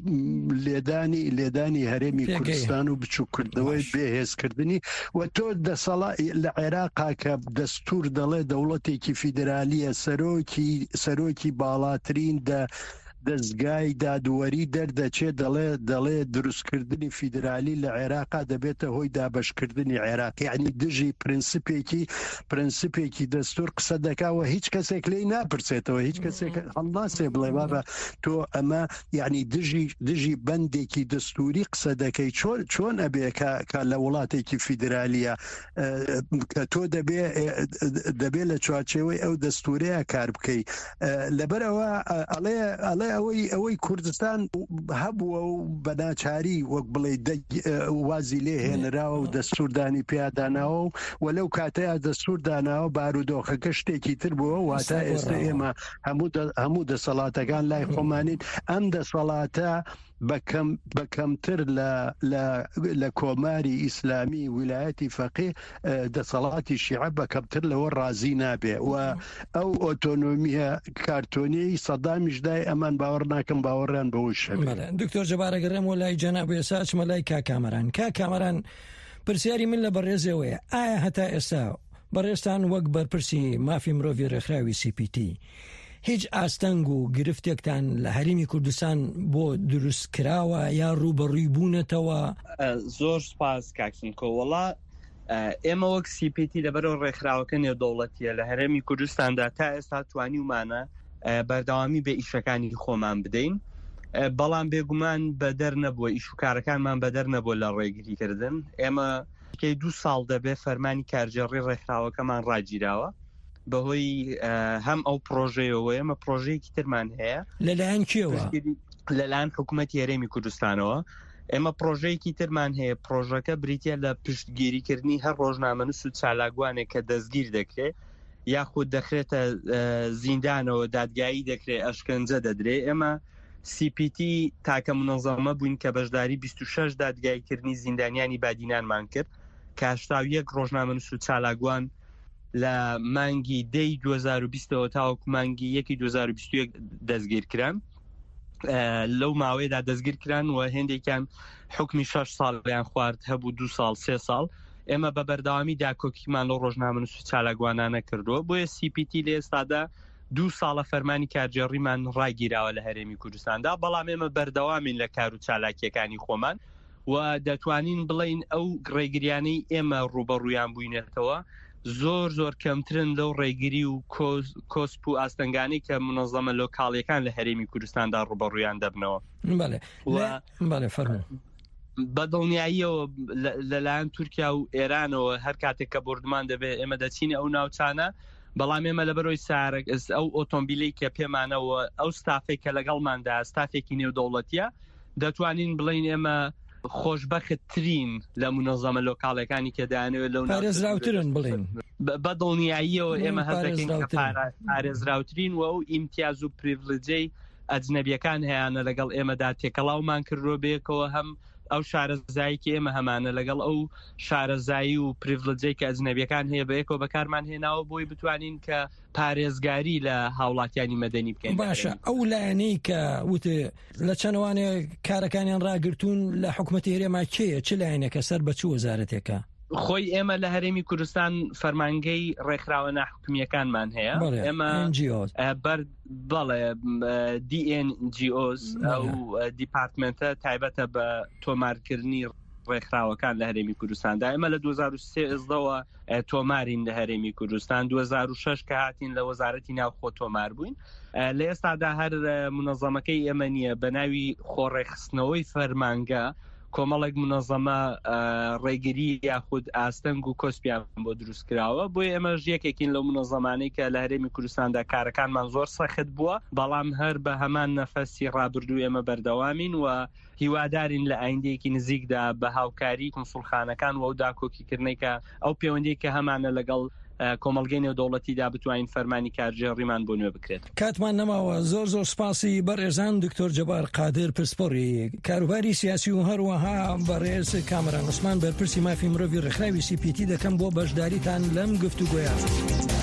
لێدانی هەرێمی کوردستان و بچووکردنەوەی بێهێزکردنی و تۆ دەسەڵات لە عێراقا کە دەستور دەڵێ دەوڵەتێکی فیدرالیە سەرۆکی باڵاترین دەستگای دادوەری دەردەچێت دەڵێ دروستکردنی فیدرالی لە عێراقا دەبێتە هۆی دابشکردنی عێراق یعنی دژی پرینسیپێکی دەستور قسە دەکاوە هیچ کەسێک لێی ناپرسێتەوە هیچ کەسێک هەڵناسێ بڵێ بابە تۆ ئەمە یعنی دژی بەندێکی دەستوری قسە دەکەی چۆن ئەبێ کە لە وڵاتێکی فیدرالیە کە تۆ دەبێ لە چوارچێوەی ئەو دەستورەیە کار بکەی لەبەرەوە ئەڵێ ئەوەی کوردستان هەبووە و بەناچاری وەک بڵێ وازی لێ هێنراوە و دەستوردانی پیاداناوە و وەلەو کاتەیە دەستورداناوە بارودۆخەکە شتێکی تر بووە واتە ئێستا ئێمە هەموو دەسەڵاتەکان لای خۆمانین ئەم دەسەڵاتە بەکەمتر لە کۆماری ئیسلامی ویلایەتی فەقێ دەسەڵاتی شیعە بەکەمتر لەوە ڕازی نابێ و ئەو ئۆتۆنۆمیە کارتۆنیی سەدامیشدای ئەمان باوەڕ ناکەم باوەڕیان بەوەی شەبێ. دکتۆر جەبارەگەڕێم و لای جەناب ئێستا چمە لای کاکامەران پرسیاری من لە بەڕێزەوەیە ئایا هەتا ئێستا بەڕێستان وەک بەرپرسی مافی مرۆڤی ڕێکخراوی CPT هیچ ئاستەنگ و گرفتێکتان لە هەرێمی کوردستان بۆ دروست کراوە یا ڕوبەڕووی بوونەتەوە؟ زۆر سپاس کاکسنکۆ وەڵا ئێمە وەک CPT لەبەرەوە ڕێکخراوەکە نێودەوڵەتیە لە هەرێمی کوردستاندا تا ئێستا توانیومانە بەردەوامی بە ئیشەکانی خۆمان بدەین بەڵام بێگومان بەدەر نەبووە ئیشوکارەکانمان بەدەر نەبووە لە ڕێگریکردن ئێمە 2 ساڵ دەبێ فەرمانی کارجێڕی ڕێکخراوەکەمان ڕاگیراوە بەهۆی هەم ئەو پرۆژەیەوە ئەمە پرۆژەیەکی ترمان هەیە لەلایەن کێوە؟ لەلایەن حکوومەتی هەرێمی کوردستانەوە ئێمە پرۆژەیەکی ترمان هەیە پرۆژەکە بریتە لە پشتگیریکردنی هەر ڕۆژنامەنووس و چالاکوانێک کە دەستگیر دەکرێت یاخود دەخرێتە زیندانەوە دادگایی دەکرێت ئەشکەنجە دەدرێت ئێمە CPT تاکە منەظەمە بووین کە بەشداری 26 دادگایکردنی زیندانیانی بادینانمان کرد کە 81 ڕۆژنامەنووس و چالاکوان لە مانگی 2020 تاوەکو مانگی 2021 دەستگیرکران لەو ماوەیەدا دەستگیرکران و هێندێکیان حکمی 6 ساڵیان خوارد هەبوو 2 ساڵ 3 ساڵ ئێمە بە بەردەوامی داکۆکیمان لەو ڕۆژنامەنووس و چالاکوانانە کردووە بۆیە CPT لە ئێستادا 2 ساڵە فەرمانی کارجێڕیمان ڕاگیراوە لە هەرێمی کوردستاندا بەڵام ئێمە بەردەوامین لە کار و چالاکیەکانی خۆمان و دەتوانین بڵین ئەو ڕێگریانەی ئێمە ڕوبەڕوویان بووینێتەوە زۆر کەمترن لەو ڕێگیری و کۆسپ و ئاستەنگانی کە منەظەمە لۆکاڵیەکان لە هەرێمی کوردستاندا ڕوبەڕوویان دەبنەوە. بە دڵنیاییەوە لەلایەن تورکیا و ئێرانەوە هەر کاتێک کە بردمان دەبێت ئێمە دەچینە ئەو ناوچانە بەڵام ئێمە لەبەرۆی سارێک ئەو ئۆتۆمبیلی کە پێمانەوە ئەو ستافێک کە لەگەڵماندا ستافێکی نێودەوڵەتیە دەتوانین بڵین ئێمە خۆشبەختترین لە منەظەمە لۆکاڵەکانی کە دایانەوێت لەو پارێزراوترن بڵین بە دڵنیاییەوە ئێمە هەزەکەین کە پارێزراوترین و ئەو ئیمتیاز و پریڤلێجەی ئەجنەبیەکان هەیەە لەگەڵ ئێمەدا تێکەڵاومان کردۆ بێکەوە هەم ئەو شارەزاییکی ئێمە هەمانە لەگەڵ ئەو شارەزایی و پریڤلجەی کە ئەجنەبیەکان هەیە بە یەکەوە بەکارمان هێناوە بۆی بتوانین کە پارێزگاری لە هاوڵاتیانی مەدەنی بکەین. باشە ئەو لایەنەی کە وتە لە چەندوانێ کارەکانیان ڕاگرتوون لە حکوومەتی هێرێما کێیە چ لایەنێکە سەر بە چ وەزارەتێکە؟ خۆی ئێمە لە هەرێمی کوردستان فەرمانگەی ڕێکخراوە ناحکومیەکان هەیە. ئێمە بەڵێ DNGOs ئەو دیپارتمنتە تایبەتە بە تۆمارکردنی ڕێکخراوەکان لە هەرێمی کوردستاندا. ئێمە لە 2013ەوە تۆمارین لە هەرێمی کوردستان، 2006 کە هاتین لە وەزارەتی ناوخۆ تۆمار بووین. لە ئێستادا هەر منەظەمەکەی ئێمە نییە بە ناوی خۆڕێخستنەوەی فەرمانگە کۆمەڵێک منەظەمە ڕێگیری یاخود ئاستەنگ و کۆسپیان بۆ دروست کراوە. بۆی ئێمە یەکێکین لەو منەظەمانەی کە لە هەرێمی کوردستاندا کارەکانمان زۆر سەخت بووە، بەڵام هەر بە هەمان نەفەسی ڕابردوو ئێمە بەردەوامین و هیوادارین لە ئایندەیەکی نزیکدا بە هاوکاری کنسوڵخانەکان و ئەو داکۆکیکردنەی کە ئەو پەیوەندی کە هەمانە لەگەڵ کۆمەڵگەی نێودەوڵەتیدا بتوانین فەرمانی کارژێڕیمان بۆ نوێ بکرێت. کاتمان نەماوە. زۆر سپاسی بەڕێزان دکتۆر جەبار قادر پرسپۆڕی کاروباری سیاسی و هەروەها بەڕێز کامران عوسمان بەرپرسی مافی مرۆڤی ڕێکخراوی CPT دەکەم بۆ بەشداریتان لەم گفتوگۆیە.